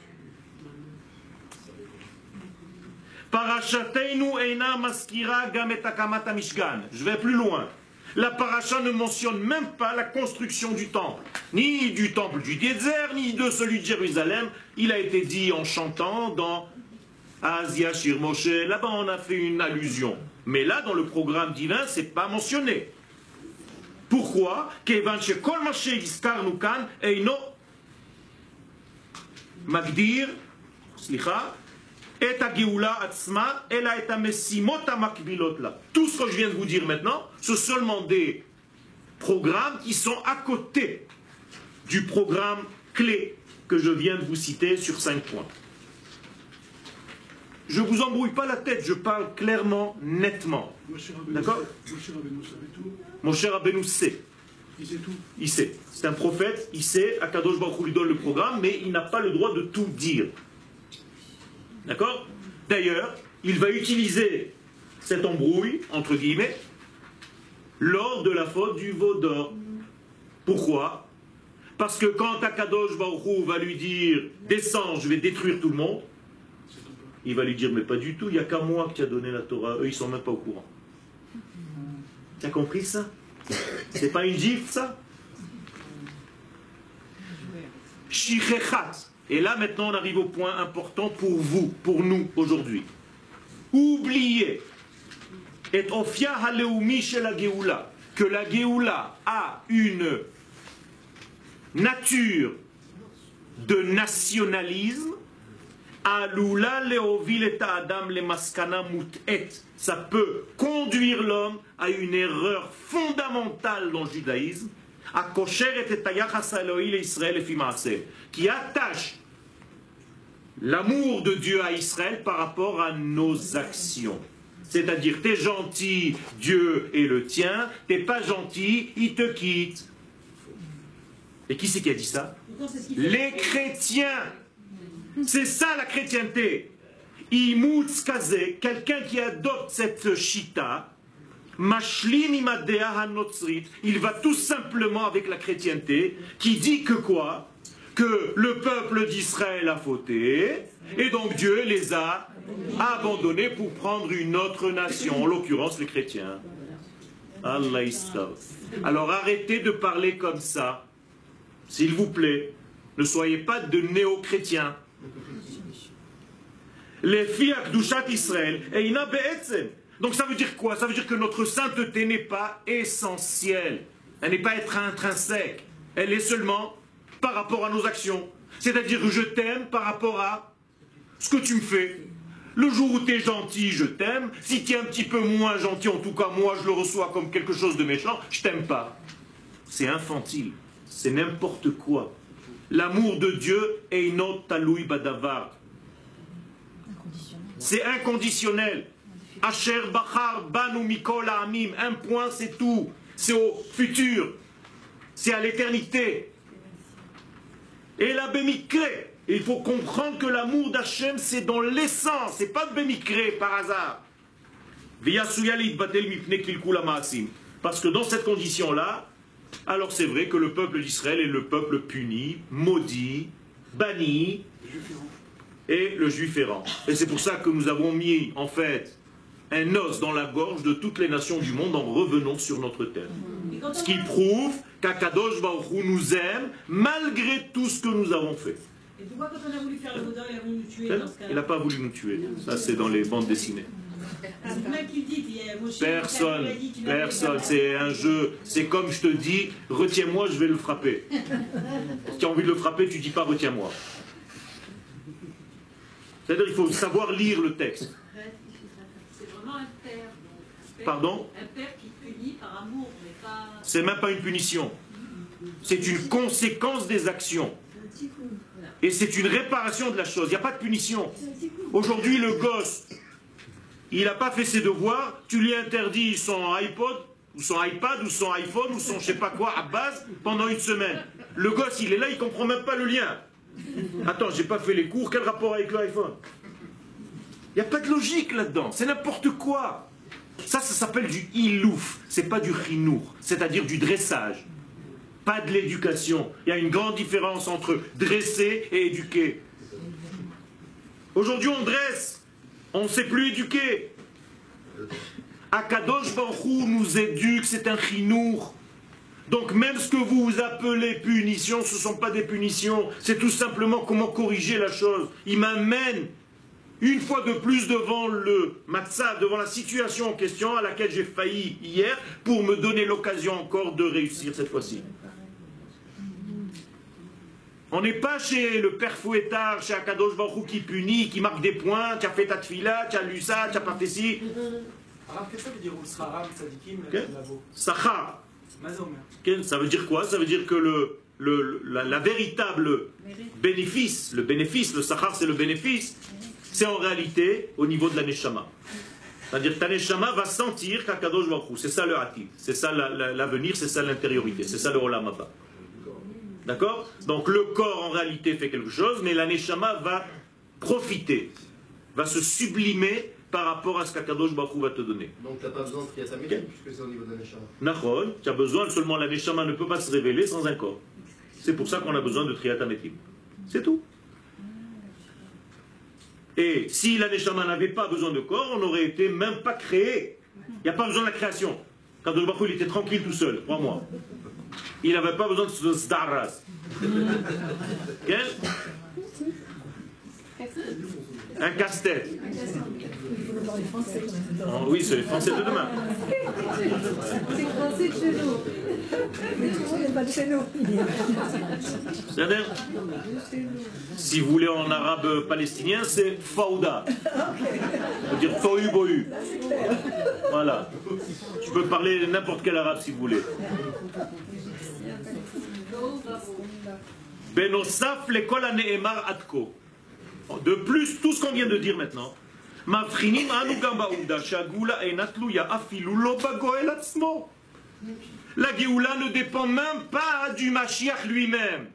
Parashateinu eina maskira gam et akamat hamishkan. Je vais plus loin. La paracha ne mentionne même pas la construction du temple, ni du temple du Yetzer, ni de celui de Jérusalem. Il a été dit en chantant dans Asia Shir Moshe. Là-bas, on a fait une allusion. Mais là, dans le programme divin, c'est pas mentionné. Pourquoi? Kevan shekol ma she'izkarnu kan eino magdir, slicha, et à Géoula Atzma, elle a été Messimot Makbilot là. Tout ce que je viens de vous dire maintenant, ce sont seulement des programmes qui sont à côté du programme clé que je viens de vous citer sur 5 points. Je ne vous embrouille pas la tête, je parle clairement, nettement. D'accord? Moshe Rabbeinu sait.
Il sait tout.
Il sait. C'est un prophète, il sait, Akadosh Baruch Hu lui donne le programme, mais il n'a pas le droit de tout dire. D'accord? D'ailleurs, il va utiliser cette embrouille, entre guillemets, lors de la faute du veau d'or. Pourquoi? Parce que quand Akadosh Baruch Hu va lui dire « Descends, je vais détruire tout le monde », il va lui dire « Mais pas du tout, il n'y a qu'à moi qui a donné la Torah. Eux, ils ne sont même pas au courant. » Tu as compris ça? C'est pas une gifle, ça? Shichechat. Et là, maintenant, on arrive au point important pour vous, pour nous, aujourd'hui. Oubliez, et ofia haleumi chez la Géoula, que la Géoula a une nature de nationalisme, alula leovil et adam le maskana mutet. Ça peut conduire l'homme à une erreur fondamentale dans le judaïsme, qui attache l'amour de Dieu à Israël par rapport à nos actions. C'est-à-dire, t'es gentil, Dieu est le tien, t'es pas gentil, il te quitte. Et qui c'est qui a dit ça? Les chrétiens. C'est ça la chrétienté. Imutz kazé, quelqu'un qui adopte cette shita, il va tout simplement avec la chrétienté qui dit que quoi? Que le peuple d'Israël a fauté et donc Dieu les a abandonnés pour prendre une autre nation, en l'occurrence les chrétiens. Allah Islam. Alors arrêtez de parler comme ça, s'il vous plaît. Ne soyez pas de néo-chrétiens. Les filles Akdushat Israël, et ina be'etzem. Donc ça veut dire quoi? Ça veut dire que notre sainteté n'est pas essentielle. Elle n'est pas intrinsèque. Elle est seulement par rapport à nos actions. C'est-à-dire que je t'aime par rapport à ce que tu me fais. Le jour où tu es gentil, je t'aime. Si tu es un petit peu moins gentil, en tout cas moi je le reçois comme quelque chose de méchant, je t'aime pas. C'est infantile. C'est n'importe quoi. L'amour de Dieu est inot taloui badavar. C'est inconditionnel. Asher bachar banu mikol ha'amim. Un point, c'est tout. C'est au futur. C'est à l'éternité. Et la bémikré. Il faut comprendre que l'amour d'Hachem, c'est dans l'essence. C'est pas de bémikré par hasard. Parce que dans cette condition-là, alors c'est vrai que le peuple d'Israël est le peuple puni, maudit, banni, et le juif errant. Et c'est pour ça que nous avons mis, en fait, un os dans la gorge de toutes les nations du monde en revenant sur notre terre. Ce qui prouve qu'Akadosh Baruch Hu nous aime malgré tout ce que nous avons fait.
Et pourquoi quand on a voulu faire le Vaudan, il a voulu nous tuer dans ce cas-là?
Il n'a pas voulu nous tuer. Ça, c'est dans les bandes dessinées. Personne, c'est un jeu. C'est comme je te dis, retiens-moi, je vais le frapper. Si tu as envie de le frapper, tu dis pas retiens-moi. C'est-à-dire qu'il faut savoir lire le texte.
C'est vraiment un père.
Pardon?
Un père qui punit par amour, mais pas...
C'est même pas une punition. C'est une conséquence des actions. Et c'est une réparation de la chose. Il n'y a pas de punition. Aujourd'hui, le gosse, il n'a pas fait ses devoirs, tu lui interdis son iPod, ou son iPad, ou son iPhone, ou son je sais pas quoi, à base, pendant une semaine. Le gosse, il est là, il ne comprend même pas le lien. Attends, j'ai pas fait les cours, quel rapport avec l'iPhone? Il n'y a pas de logique là-dedans, c'est n'importe quoi. Ça s'appelle du ilouf, c'est pas du chinour, c'est-à-dire du dressage. Pas de l'éducation. Il y a une grande différence entre dresser et éduquer. Aujourd'hui, on dresse. On ne sait plus éduquer. Akadosh Baruch Hu nous éduque, c'est un chinour. Donc même ce que vous appelez punition, ce ne sont pas des punitions. C'est tout simplement comment corriger la chose. Il m'amène une fois de plus devant le matzah, devant la situation en question à laquelle j'ai failli hier, pour me donner l'occasion encore de réussir cette fois-ci. On n'est pas chez le père fouettard, chez Akadosh Baruch Hu qui punit, qui marque des points, tu as fait ta tfila, tu as lu ça, tu as pas fait ci.
Alors qu'est-ce que ça veut dire Ulsraram, Tzadikim, Lavo?
Sachar. Ça veut dire quoi? Ça veut dire que la véritable bénéfice, le sachar c'est le bénéfice, c'est en réalité au niveau de la neshama. C'est-à-dire que ta neshama va sentir qu'Akadosh Baruch Hu, c'est ça le hativ, c'est ça l'avenir, c'est ça l'intériorité, c'est ça le olam haba. D'accord? Donc le corps en réalité fait quelque chose, mais la neshama va profiter, va se sublimer par rapport à ce qu'Akadosh Baruch Hu va te donner.
Donc tu n'as pas besoin de Kriyat HaMetim, puisque c'est au niveau de la neshama.
Nachon, tu as besoin, seulement la neshama ne peut pas se révéler sans un corps. C'est pour ça qu'on a besoin de Kriyat HaMetim. C'est tout. Et si la neshama n'avait pas besoin de corps, on n'aurait été même pas créé. Il n'y a pas besoin de la création. Kadosh Baruch Hu, il était tranquille tout seul, 3 mois. Il n'avait pas besoin de se sdarras. Un casse-tête. Oh, oui, c'est les Français de demain.
C'est les Français de chez nous. Mais tout le monde n'est pas de chez nous.
C'est-à-dire, si vous voulez en arabe palestinien, c'est faouda. Ça veut dire tohu bohu. Voilà. Je peux parler n'importe quel arabe si vous voulez. Benosaf lekol hane'emar adko. De plus, tout ce qu'on vient de dire maintenant, mavchinim anu gam ba'ouda shagula einat tluya afilu lo bagoel atzmo. La Géoula ne dépend même pas du Mashiach lui-même.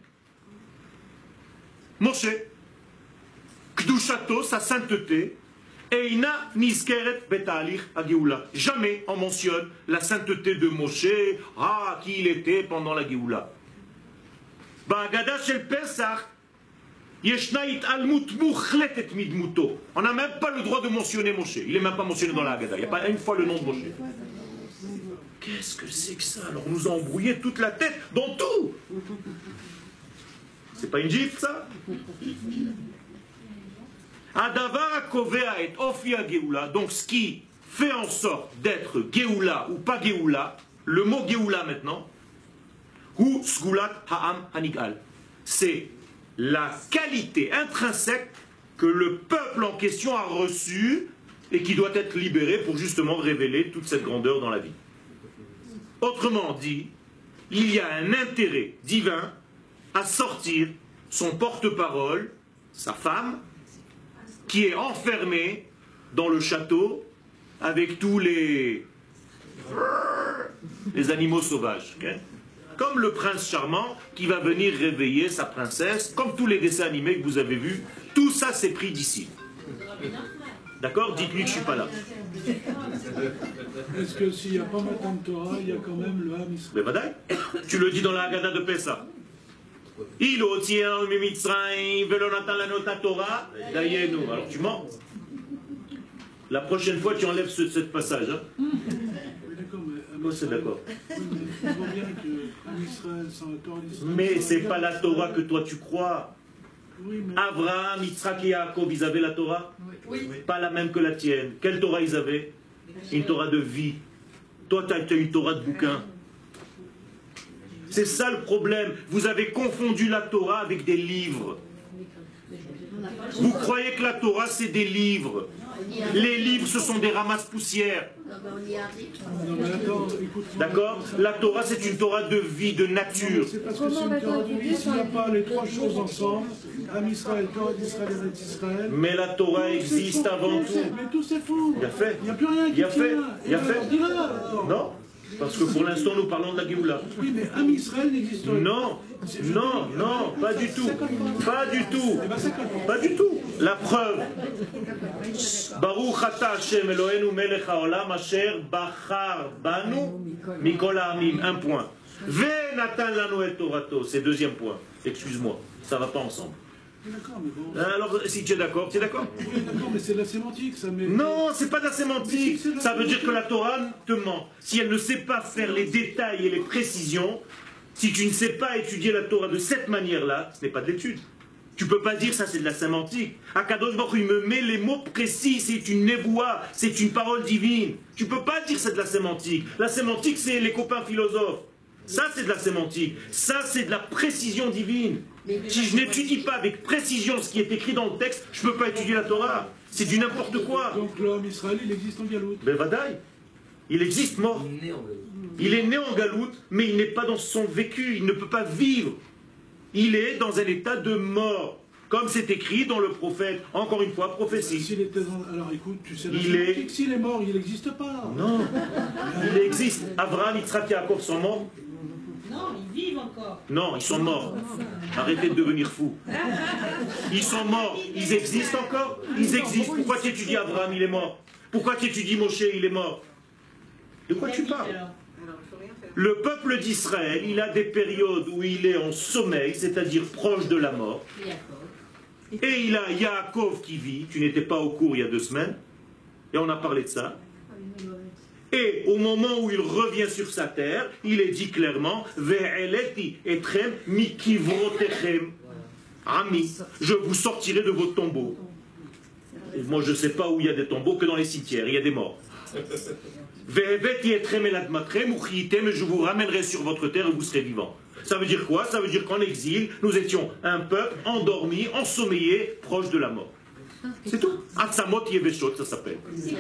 Moshe, Kdushato, sa sainteté, Eina niskeret betalich a Géoula. Jamais on mentionne la sainteté de Moshe, qui il était pendant la Géoula. Ba'agada shel Pesach, yeshna it'almut muchletet midmuto. On n'a même pas le droit de mentionner Moshe. Il n'est même pas mentionné dans la Haggadah. Il n'y a pas une fois le nom de Moshe. Qu'est-ce que c'est que ça? Alors on nous a embrouillé toute la tête dans tout. C'est pas une gifle, ça? Adavar kovea et ofia geoula. Donc ce qui fait en sorte d'être geoula ou pas geoula, le mot geoula maintenant, ou sgulat ha'am hanigal, c'est la qualité intrinsèque que le peuple en question a reçue et qui doit être libéré pour justement révéler toute cette grandeur dans la vie. Autrement dit, il y a un intérêt divin à sortir son porte-parole, sa femme, qui est enfermée dans le château avec tous les animaux sauvages. Okay? Comme le prince charmant qui va venir réveiller sa princesse, comme tous les dessins animés que vous avez vus, tout ça c'est pris d'ici. D'accord? Dites-lui que je ne suis pas là.
Est-ce que s'il n'y a pas Matan Torah, il y a quand même le Ham Israël?
Mais badaï, tu le dis dans la Haggadah de Pessah. Il otient Mitzrayim velo natan lanu ta Torah dayenu. Alors tu mens. La prochaine fois tu enlèves ce passage. Hein?
Oui, d'accord, mais
Moi c'est d'accord.
Oui, mais on voit bien que Ham Israël sans la Torah d'Israël.
Mais c'est pas la Torah que toi tu crois.
Oui, mais
Abraham, Yitzhak et Yaakov, ils avaient la Torah?
Oui.
Pas la même que la tienne. Quelle Torah ils avaient? Une Torah de vie. Toi, tu as une Torah de bouquin. C'est ça le problème. Vous avez confondu la Torah avec des livres. Vous croyez que la Torah, c'est des livres. Les livres, ce sont des ramasses-poussières.
non, mais attends, écoute-moi.
D'accord? La Torah, c'est une Torah de vie, de nature.
C'est parce que c'est une Torah de vie. S'il n'y a pas les trois choses ensemble, Ham Israël, Torah d'Israël et Eretz Israël.
Mais la Torah existe avant tout.
Mais tout c'est faux.
Il y a fait.
Il n'y a plus rien qui
Il y a fait.
tient.
Il y a fait.
Alors, dis-le, alors.
Non? Parce que pour l'instant, nous parlons de la Géoula.
Oui, mais Ham Israël n'existe pas.
Non, non, non, pas du tout. Pas du tout.
Eh ben, ça compte.
Pas du tout. La preuve. Baruch ata Hashem Eloheinu melech haolam asher bachar banu mikol ha'amim. Un point. Ve natan lanu et torato. C'est deuxième point. Excuse-moi, ça va pas ensemble.
D'accord, mais bon.
Alors, si tu es d'accord, tu es d'accord?
Oui, d'accord, mais c'est de la sémantique, ça. Mais...
Non, c'est pas de la sémantique. Ça veut dire que la Torah te ment. Si elle ne sait pas faire les détails et les précisions, si tu ne sais pas étudier la Torah de cette manière-là, ce n'est pas de l'étude. Tu peux pas dire ça, c'est de la sémantique. Akadosh Baruch Hu, il me met les mots précis, c'est une névoie, c'est une parole divine. Tu peux pas dire c'est de la sémantique. La sémantique, c'est les copains philosophes. Ça, c'est de la sémantique. Ça, c'est de la précision divine. Si je n'étudie pas avec précision ce qui est écrit dans le texte, je ne peux pas étudier la Torah. C'est du n'importe quoi.
Donc l'homme Israël, il existe en Galoute.
Ben Vadaï, il existe mort. Il est né en Galoute, mais il n'est pas dans son vécu. Il ne peut pas vivre. Il est dans un état de mort. Comme c'est écrit dans le prophète, encore une fois, prophétie.
S'il était dans... Alors écoute, tu sais, la
Il
sémantique,
est-
s'il est mort, il n'existe pas.
Non, il existe. Abraham, Yitzhak et Yaakov sont morts.
Non, ils vivent encore.
Non, ils sont morts. Arrêtez de devenir fous. Ils sont morts. Ils existent encore? Ils existent. Pourquoi tu étudies Abraham, il est mort? Pourquoi tu étudies Moshe, il est mort? De quoi tu parles? Le peuple d'Israël, il a des périodes où il est en sommeil, c'est-à-dire proche de la mort. Et il a Yaakov qui vit. Tu n'étais pas au cours il y a 2 semaines. Et on a parlé de ça. Et au moment où il revient sur sa terre, il est dit clairement Ve'eleti etrem mikivrotechem ami. Je vous sortirai de vos tombeaux. Et moi, je ne sais pas où il y a des tombeaux, que dans les cimetières, il y a des morts. Ve'eveti etrem eladmatrem uchiitem, et je vous ramènerai sur votre terre et vous serez vivants. Ça veut dire quoi? Ça veut dire qu'en exil, nous étions un peuple endormi, ensommeillé, proche de la mort. C'est tout. Atsamot Yeveshot, ça s'appelle.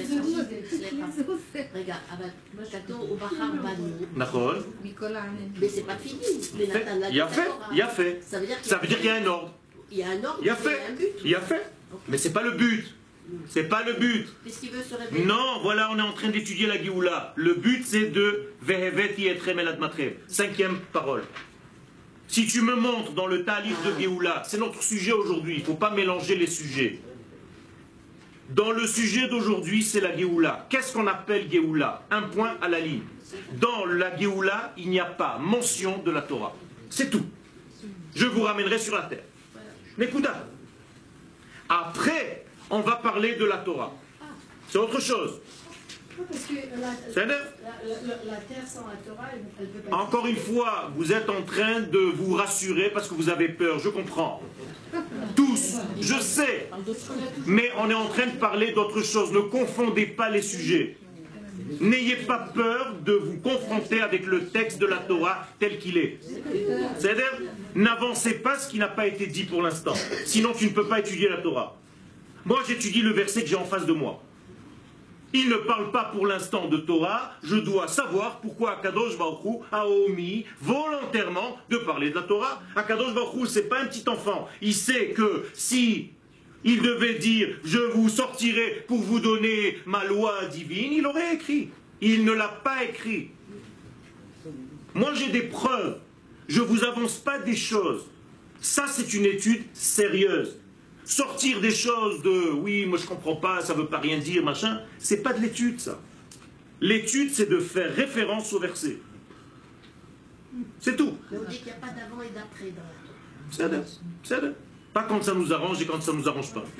רגע, אבל כתוב, הוא בחר בנו,
Nachol.
mais c'est pas fini. Mais Nathan l'a
Il y a
dit
fait,
d'accord, hein.
il y a fait.
Ça veut dire
Ça veut dire qu'il y a un ordre.
il y a un ordre,
Il y a
il y
fait,
a un but.
il y a fait. Mais c'est pas le but. C'est pas le but.
Puisqu'il veut se révéler.
Non, voilà, on est en train d'étudier la Géoula. Le but, c'est de Veheveti etrem eladmatrem. 5e parole. Si tu me montres dans le Talif de Géoula, c'est notre sujet aujourd'hui, il ne faut pas mélanger les sujets. Dans le sujet d'aujourd'hui, c'est la Géoula. Qu'est-ce qu'on appelle Géoula? Un point à la ligne. Dans la Géoula, il n'y a pas mention de la Torah. C'est tout. Je vous ramènerai sur la terre. Nekuda. Après, on va parler de la Torah. C'est autre chose.
Parce que la terre sans la Torah, elle ne peut pas.
Encore une fois, vous êtes en train de vous rassurer parce que vous avez peur, je comprends. Tous, je sais. Mais on est en train de parler d'autre chose. Ne confondez pas les sujets. N'ayez pas peur de vous confronter avec le texte de la Torah tel qu'il est. C'est-à-dire, n'avancez pas ce qui n'a pas été dit pour l'instant. Sinon, tu ne peux pas étudier la Torah. Moi, j'étudie le verset que j'ai en face de moi. Il ne parle pas pour l'instant de Torah. Je dois savoir pourquoi Akadosh Baruch Hu a omis volontairement de parler de la Torah. Akadosh Baruch Hu, c'est pas un petit enfant. Il sait que si il devait dire « je vous sortirai pour vous donner ma loi divine », il aurait écrit. Il ne l'a pas écrit. Moi, j'ai des preuves. Je ne vous avance pas des choses. Ça, c'est une étude sérieuse. Sortir des choses de « oui, moi je comprends pas, ça veut pas rien dire, machin », c'est pas de l'étude, ça. L'étude, c'est de faire référence au verset. C'est tout.
Mais on dit qu'il n'y a pas d'avant et d'après dans la Torah.
C'est pas quand ça nous arrange et quand ça nous arrange pas.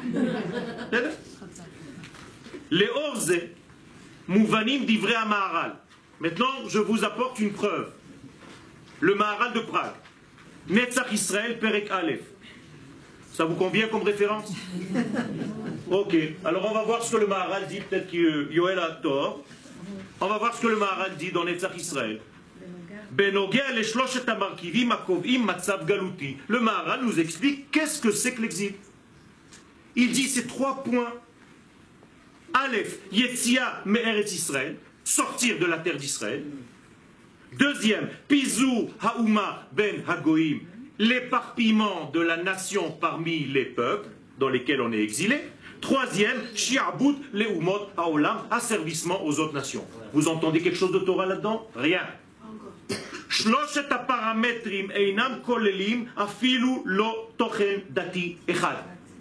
Les orze, mouvanim d'ivrei Maharal. Maintenant, je vous apporte une preuve. Le Maharal de Prague. Netzach Israël, Perek Aleph. Ça vous convient comme référence? Ok, alors on va voir ce que le Maharal dit, peut-être que Yoel a tort. On va voir ce que le Maharal dit dans Netzach Israël. Le Maharal nous explique qu'est-ce que c'est que l'exil. Il dit ces 3 points. Aleph, Yetzia Me'eretz Israël, sortir de la terre d'Israël. Deuxième, Pizou Haouma Ben Hagoïm, l'éparpillement de la nation parmi les peuples dans lesquels on est exilé. Troisième, Shi'abut Leumot Haolam, asservissement aux autres nations. Vous entendez quelque chose de Torah là-dedans? Rien. Shloshet parametrim einam kolelim afilu lo tochen dati echad.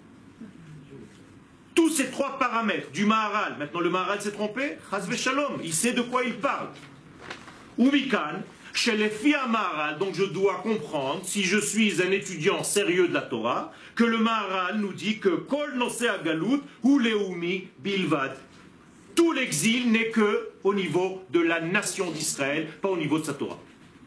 Tous ces 3 paramètres du Maharal, maintenant le Maharal s'est trompé, Chas v'shalom, il sait de quoi il parle. Umikan, chez les filles à Maharal, donc je dois comprendre, si je suis un étudiant sérieux de la Torah, que le Maharal nous dit que Kol nosé agalut ou leumi bilvad. Tout l'exil n'est que au niveau de la nation d'Israël, pas au niveau de sa Torah.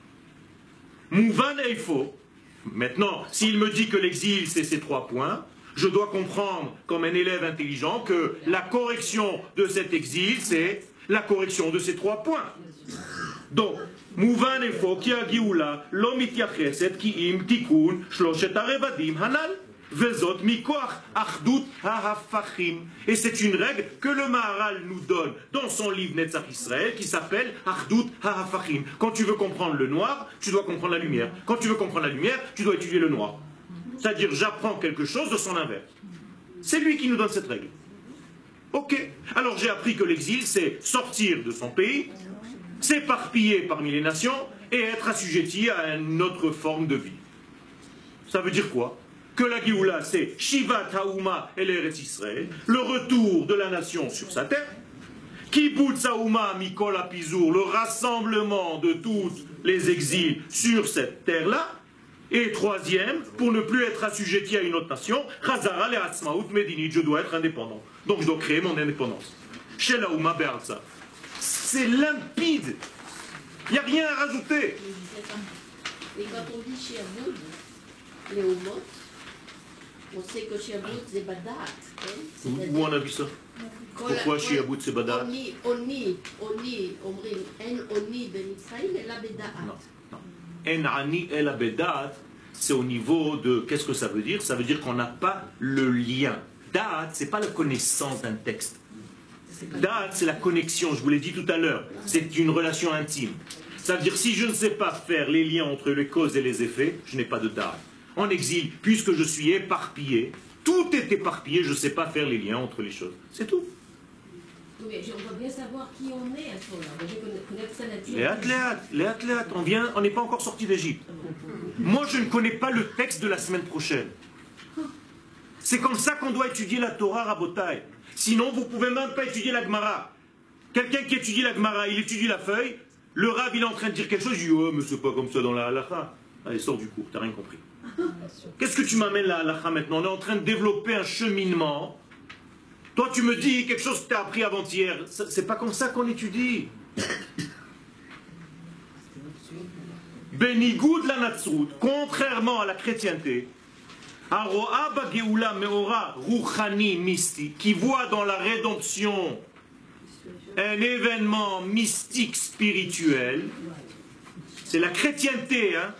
Mouvan Eifo. Maintenant, s'il me dit que l'exil c'est ces 3 points, je dois comprendre comme un élève intelligent que la correction de cet exil c'est la correction de ces 3 points. Donc, Mouvan Eifo ki agioula lo mityacheset ki im tikun shloshet harevadim hanal. Vezot mikoach achdut hahafachim. Et c'est une règle que le Maharal nous donne dans son livre Netzach Israël qui s'appelle achdut hahafachim. Quand tu veux comprendre le noir, tu dois comprendre la lumière. Quand tu veux comprendre la lumière, tu dois étudier le noir. C'est-à-dire, j'apprends quelque chose de son inverse. C'est lui qui nous donne cette règle. Ok. Alors j'ai appris que l'exil, c'est sortir de son pays, s'éparpiller parmi les nations et être assujetti à une autre forme de vie. Ça veut dire quoi? Que la Géoula, c'est Shivat Haouma et l'Eretz Israël, le retour de la nation sur sa terre, Kibbutz Haouma Mikol Apizour, le rassemblement de tous les exils sur cette terre-là, et troisième, pour ne plus être assujetti à une autre nation, Chazara le Atzmaout Medinit, je dois être indépendant. Donc je dois créer mon indépendance. Chez la Haouma Be'arza. C'est limpide. Il n'y a rien à rajouter.
Et quand on dit Shi'abud, Leumot, on sait que Shi'abud c'est Badat.
Où on a vu ça? Pourquoi Shi'abud c'est Badat?
Oni, Omrim, En Oni Ben Israël et la Bedat.
Non. En Ani El Abedat, c'est au niveau de. Qu'est-ce que ça veut dire? Ça veut dire qu'on n'a pas le lien. Da'at, c'est pas la connaissance d'un texte. Da'at, c'est la connexion, je vous l'ai dit tout à l'heure. C'est une relation intime. Ça veut dire si je ne sais pas faire les liens entre les causes et les effets, je n'ai pas de Da'at. En exil, puisque je suis éparpillé, tout est éparpillé, je ne sais pas faire les liens entre les choses. C'est tout.
Oui, on doit bien savoir qui on est à ce moment-là. Je connais ça
Léat, on n'est pas encore sorti d'Égypte. Moi, je ne connais pas le texte de la semaine prochaine. C'est comme ça qu'on doit étudier la Torah Rabotai. Sinon, vous ne pouvez même pas étudier la Gemara. Quelqu'un qui étudie la Gemara, il étudie la feuille, le Rav, il est en train de dire quelque chose, il dit « Oh, mais c'est pas comme ça dans la halakha. » Allez, sors du cours, t'as rien compris. Qu'est-ce que tu m'amènes la halakha maintenant? On est en train de développer un cheminement Toi, tu me dis quelque chose que tu as appris avant-hier. C'est pas comme ça qu'on étudie. Benigoud la Natsrut, contrairement à la chrétienté, Aroa Bageoula Meora Rouchani Misti, qui voit dans la rédemption un événement mystique spirituel, c'est la chrétienté, hein.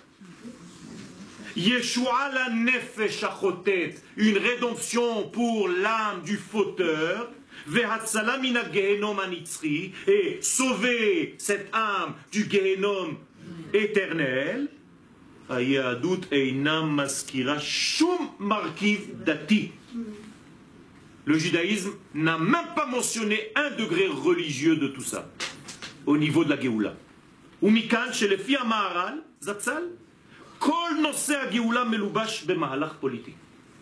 Yeshua la Nefesh Achotet, une rédemption pour l'âme du fauteur, Vehatzala mina Gehenom Anitzri, et sauver cette âme du Gehenom éternel. Ayadut einam maskira shum markiv dati. Le judaïsme n'a même pas mentionné un degré religieux de tout ça, au niveau de la Géoula. Umikan, chez les filles Maharal, Zatzal, Kol nosé a Géoula melubash bemahalach politique.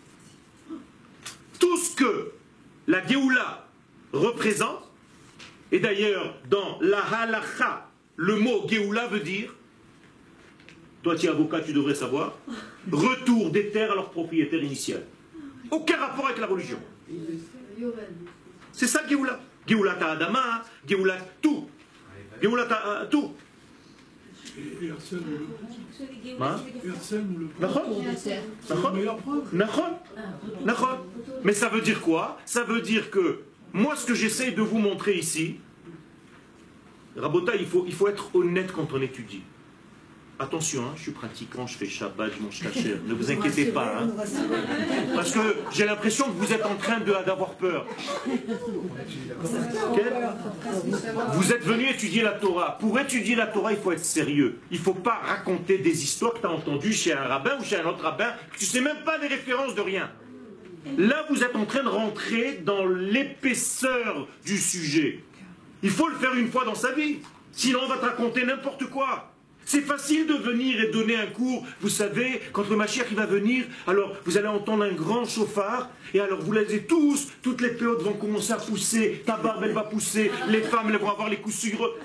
Tout ce que la Géoula représente, et d'ailleurs dans la halacha, le mot Géoula veut dire, toi tu es avocat, tu devrais savoir, retour des terres à leur propriétaire initial. Aucun rapport avec la religion. C'est ça Géoula. Géoula Ta'adama, Géoula tout. Géoula tout.
Et Herzl nous le
prend. Mais ça veut dire quoi? Ça veut dire que moi, ce que j'essaye de vous montrer ici, Rabota, il faut être honnête quand on étudie. Attention, hein, je suis pratiquant, je fais Shabbat, je mange kasher. Ne vous inquiétez pas. Hein, parce que j'ai l'impression que vous êtes en train d'avoir peur. Okay? Vous êtes venu étudier la Torah. Pour étudier la Torah, il faut être sérieux. Il ne faut pas raconter des histoires que tu as entendues chez un rabbin ou chez un autre rabbin, que tu ne sais même pas les références de rien. Là, vous êtes en train de rentrer dans l'épaisseur du sujet. Il faut le faire une fois dans sa vie. Sinon, on va te raconter n'importe quoi. C'est facile de venir et donner un cours. Vous savez, quand le Mashiach il va venir, alors vous allez entendre un grand chauffard, et alors vous les tous, toutes les péotes vont commencer à pousser, ta barbe elle va pousser, les femmes elles vont avoir les coussures.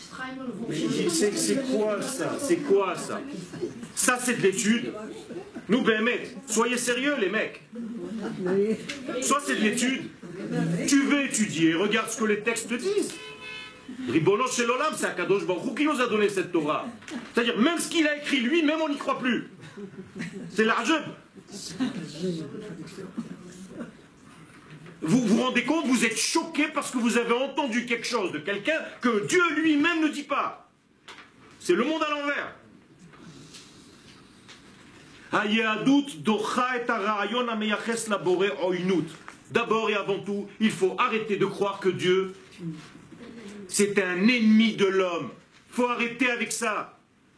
C'est quoi ça? C'est quoi ça? Ça c'est de l'étude. Nous, Béhémet, soyez sérieux les mecs. Soit c'est de l'étude, tu veux étudier, regarde ce que les textes disent. Ribono Shel Olam, c'est Akadosh Baruch Hu qui nous a donné cette Torah. C'est-à-dire, même ce qu'il a écrit lui, même on n'y croit plus. C'est l'argent. Vous vous rendez compte, vous êtes choqué parce que vous avez entendu quelque chose de quelqu'un que Dieu lui-même ne dit pas. C'est le monde à l'envers. D'abord et avant tout, il faut arrêter de croire que Dieu c'est un ennemi de l'homme. Il faut arrêter avec ça.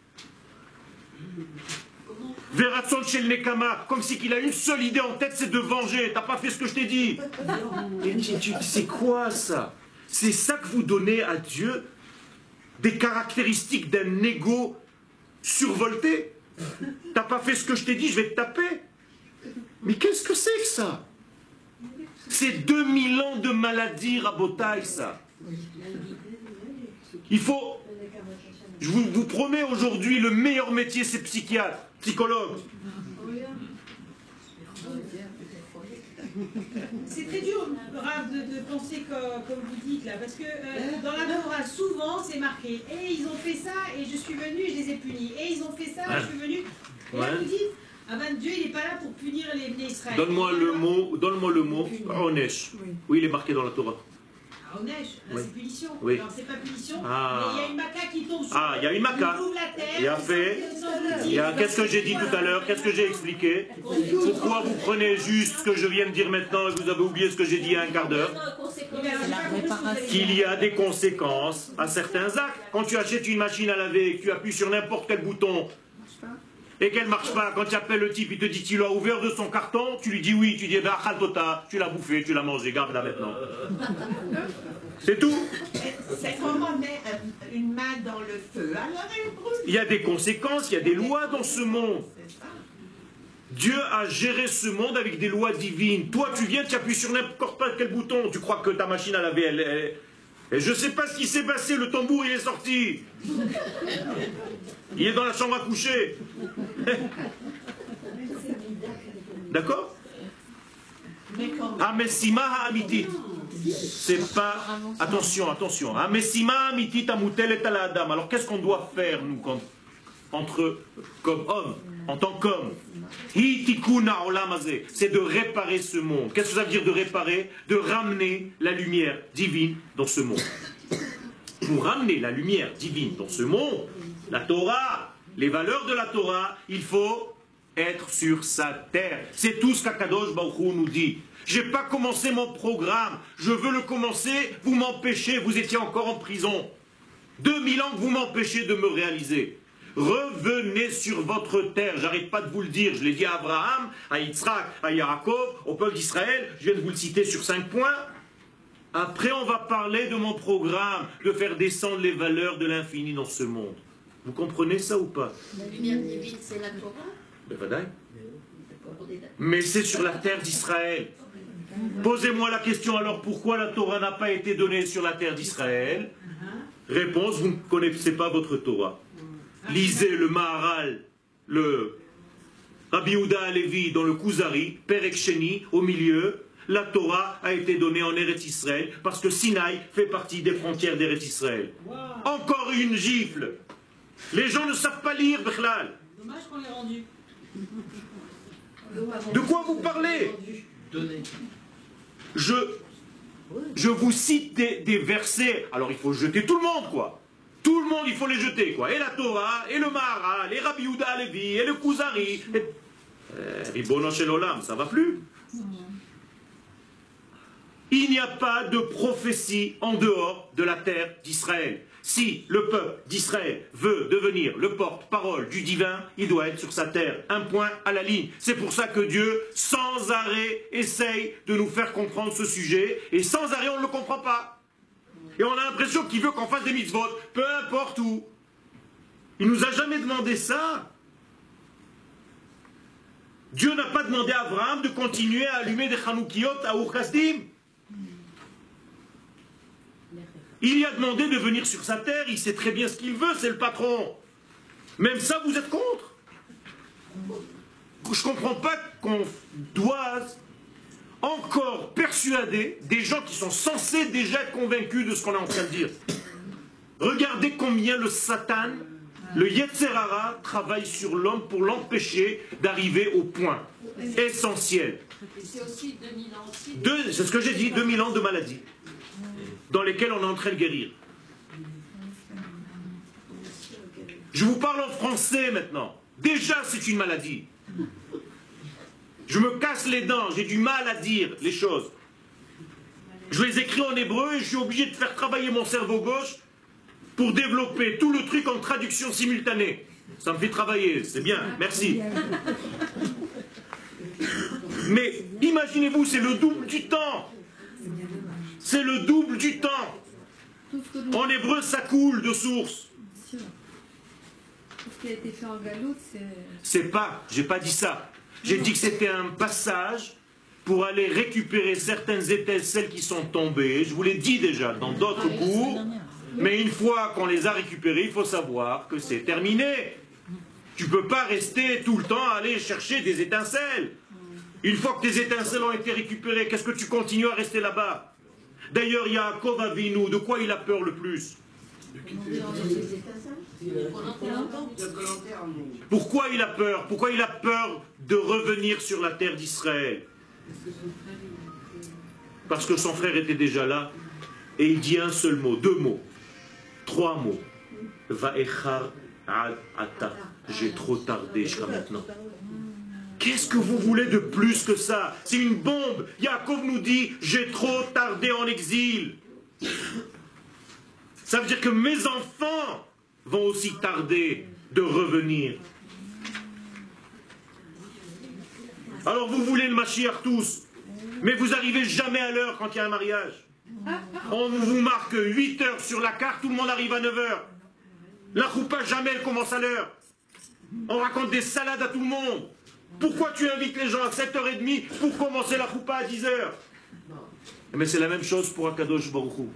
Veratson shel nekama, comme si qu'il a une seule idée en tête, c'est de venger. T'as pas fait ce que je t'ai dit. C'est quoi ça? C'est ça que vous donnez à Dieu? Des caractéristiques d'un ego survolté? T'as pas fait ce que je t'ai dit, je vais te taper. Mais qu'est-ce que c'est que ça? C'est 2000 ans de maladie, Rabotaï, ça. Il faut, je vous promets aujourd'hui, le meilleur métier c'est psychiatre, psychologue.
C'est très dur, Rav, de penser comme vous dites là, parce que dans la Torah, souvent c'est marqué, et ils ont fait ça, et je suis venu, et je les ai punis, et ils ont fait ça, et je suis venu. Et là vous dites, ah ben Dieu il n'est pas là pour punir les Israël.
Donne-moi le mot, Onesh. Oui, il est marqué dans la Torah.
Onesh,
oui.
C'est punition.
Oui.
Alors c'est pas punition,
ah.
mais il y a une maca qui tombe sur
il y a une maca. Il a fait. Qu'est-ce que j'ai dit tout à l'heure? Qu'est-ce que j'ai expliqué? Pourquoi vous prenez juste ce que je viens de dire maintenant et vous avez oublié ce que j'ai dit il y a un quart d'heure? Qu'il y a des conséquences à certains actes. Quand tu achètes une machine à laver et que tu appuies sur n'importe quel bouton et qu'elle ne marche pas, quand tu appelles le type, il te dit tu l'as ouvert de son carton, tu lui dis oui, tu dis ben Khaltota, tu l'as bouffé, tu l'as mangé, garde-la maintenant. C'est tout.
C'est comme on met une main dans le feu, alors elle brûle.
Il y a des conséquences, il y a des lois dans ce monde. Dieu a géré ce monde avec des lois divines. Toi, tu viens, tu appuies sur n'importe quel bouton, tu crois que ta machine à laver, elle... Et je ne sais pas ce qui s'est passé, le tambour il est sorti. Il est dans la chambre à coucher. Amesima ha'amitit. C'est pas... Attention, attention. Amesima ha'amitit amutelet ala adam. Alors qu'est-ce qu'on doit faire, nous, comme hommes, en tant qu'hommes? C'est de réparer ce monde. Qu'est-ce que ça veut dire de réparer? De ramener la lumière divine dans ce monde. Pour ramener la lumière divine dans ce monde, la Torah, les valeurs de la Torah, il faut être sur sa terre. C'est tout ce qu'Akadosh Baruch Hu nous dit. Je n'ai pas commencé mon programme, je veux le commencer, vous m'empêchez, vous étiez encore en prison. 2000 ans que vous m'empêchez de me réaliser. Revenez sur votre terre, j'arrête pas de vous le dire, je l'ai dit à Abraham, à Yitzhak, à Yaakov, au peuple d'Israël, je viens de vous le citer sur 5 points. Après on va parler de mon programme, de faire descendre les valeurs de l'infini dans ce monde. Vous comprenez ça ou pas?
La lumière divine, c'est la Torah.
Ben, vadaï. Mais c'est sur la terre d'Israël. Posez-moi la question alors, pourquoi la Torah n'a pas été donnée sur la terre d'Israël? Réponse, vous ne connaissez pas votre Torah. Lisez le Maharal, le Rabbi Yehuda Halevi dans le Kuzari, Perek Sheni, au milieu. La Torah a été donnée en Eretz Israël parce que Sinaï fait partie des frontières d'Eretz Israël. Encore une gifle. Les gens ne savent pas lire, Bechlal.
Dommage qu'on l'ait rendu.
De quoi vous parlez? Je vous cite des versets. Alors il faut jeter tout le monde, quoi. Tout le monde, il faut les jeter, quoi. Et la Torah, et le Maharal, et Rabbi Yehuda Halevi, et le Kuzari. Ribono shel olam, ça va plus. Il n'y a pas de prophétie en dehors de la terre d'Israël. Si le peuple d'Israël veut devenir le porte-parole du divin, il doit être sur sa terre. Un point à la ligne. C'est pour ça que Dieu, sans arrêt, essaye de nous faire comprendre ce sujet. Et sans arrêt, on ne le comprend pas. Et on a l'impression qu'il veut qu'on fasse des mitzvot, peu importe où. Il ne nous a jamais demandé ça. Dieu n'a pas demandé à Abraham de continuer à allumer des Chanoukiyot à Ur-Kasdim. Il lui a demandé de venir sur sa terre, il sait très bien ce qu'il veut, c'est le patron. Même ça, vous êtes contre. Je ne comprends pas qu'on doive encore persuader des gens qui sont censés déjà être convaincus de ce qu'on est en train de dire. Regardez combien le Satan, le Yetzer Hara, travaille sur l'homme pour l'empêcher d'arriver au point essentiel.
C'est aussi 2000 ans aussi.
C'est ce que j'ai dit, 2000 ans de maladie, dans lesquels on est en train de guérir. Je vous parle en français maintenant. Déjà, c'est une maladie. Je me casse les dents, j'ai du mal à dire les choses. Je les écris en hébreu et je suis obligé de faire travailler mon cerveau gauche pour développer tout le truc en traduction simultanée. Ça me fait travailler, c'est bien, merci. Mais imaginez-vous, c'est le double du temps. C'est le double du temps. En hébreu, ça coule de source.
Tout ce qui a été fait en galoute,
c'est pas, j'ai pas dit ça. J'ai dit que c'était un passage pour aller récupérer certaines étincelles qui sont tombées. Je vous l'ai dit déjà dans d'autres cours. Mais une fois qu'on les a récupérées, il faut savoir que c'est terminé. Tu ne peux pas rester tout le temps à aller chercher des étincelles. Une fois que tes étincelles ont été récupérées, qu'est-ce que tu continues à rester là-bas? D'ailleurs, Yaakov Avinu, de quoi il a peur le plus? Pourquoi il a peur? Pourquoi il a peur de revenir sur la terre d'Israël? Parce que son frère était déjà là et il dit un seul mot, 2 mots, 3 mots. Va'echar ad ata. J'ai trop tardé jusqu'à maintenant. Qu'est-ce que vous voulez de plus que ça? C'est une bombe. Yaakov nous dit, j'ai trop tardé en exil. Ça veut dire que mes enfants vont aussi tarder de revenir. Alors vous voulez le Mashiach tous, mais vous n'arrivez jamais à l'heure quand il y a un mariage. On vous marque 8 heures sur la carte, tout le monde arrive à 9 heures. La choupa, jamais elle commence à l'heure. On raconte des salades à tout le monde. Pourquoi tu invites les gens à 7h30 pour commencer la choupa à 10h? Mais c'est la même chose pour Akadosh Baruch Hu.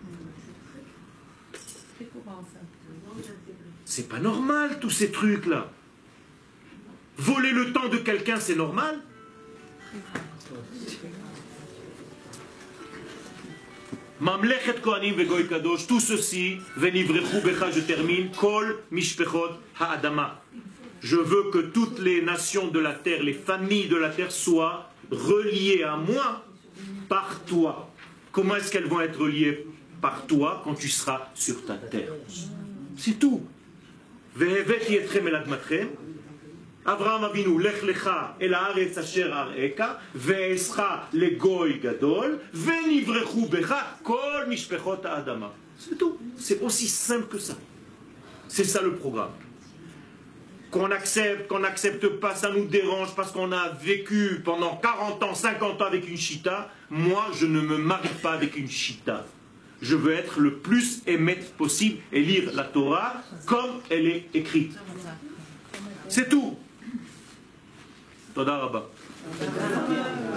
C'est pas normal tous ces trucs-là. Voler le temps de quelqu'un, c'est normal? Mamlechet Kohanim vegoy kadosh, tout ceci, venivrechu becha, je termine, kol mishpechot ha'adama. Je veux que toutes les nations de la terre, les familles de la terre soient reliées à moi par toi. Comment est-ce qu'elles vont être reliées par toi quand tu seras sur ta terre? C'est tout. Veheveti etrem el admatchem. Avraham Avinu, lech lecha el haaretz asher areeka, ve'escha legoy gadol, venivrechu becha kol mishpechot ha'adama. C'est tout. C'est aussi simple que ça. C'est ça le programme. Qu'on accepte, qu'on n'accepte pas, ça nous dérange parce qu'on a vécu pendant 40 ans, 50 ans avec une chita. Moi, je ne me marie pas avec une chita. Je veux être le plus émettre possible et lire la Torah comme elle est écrite. C'est tout. Toda Rabba.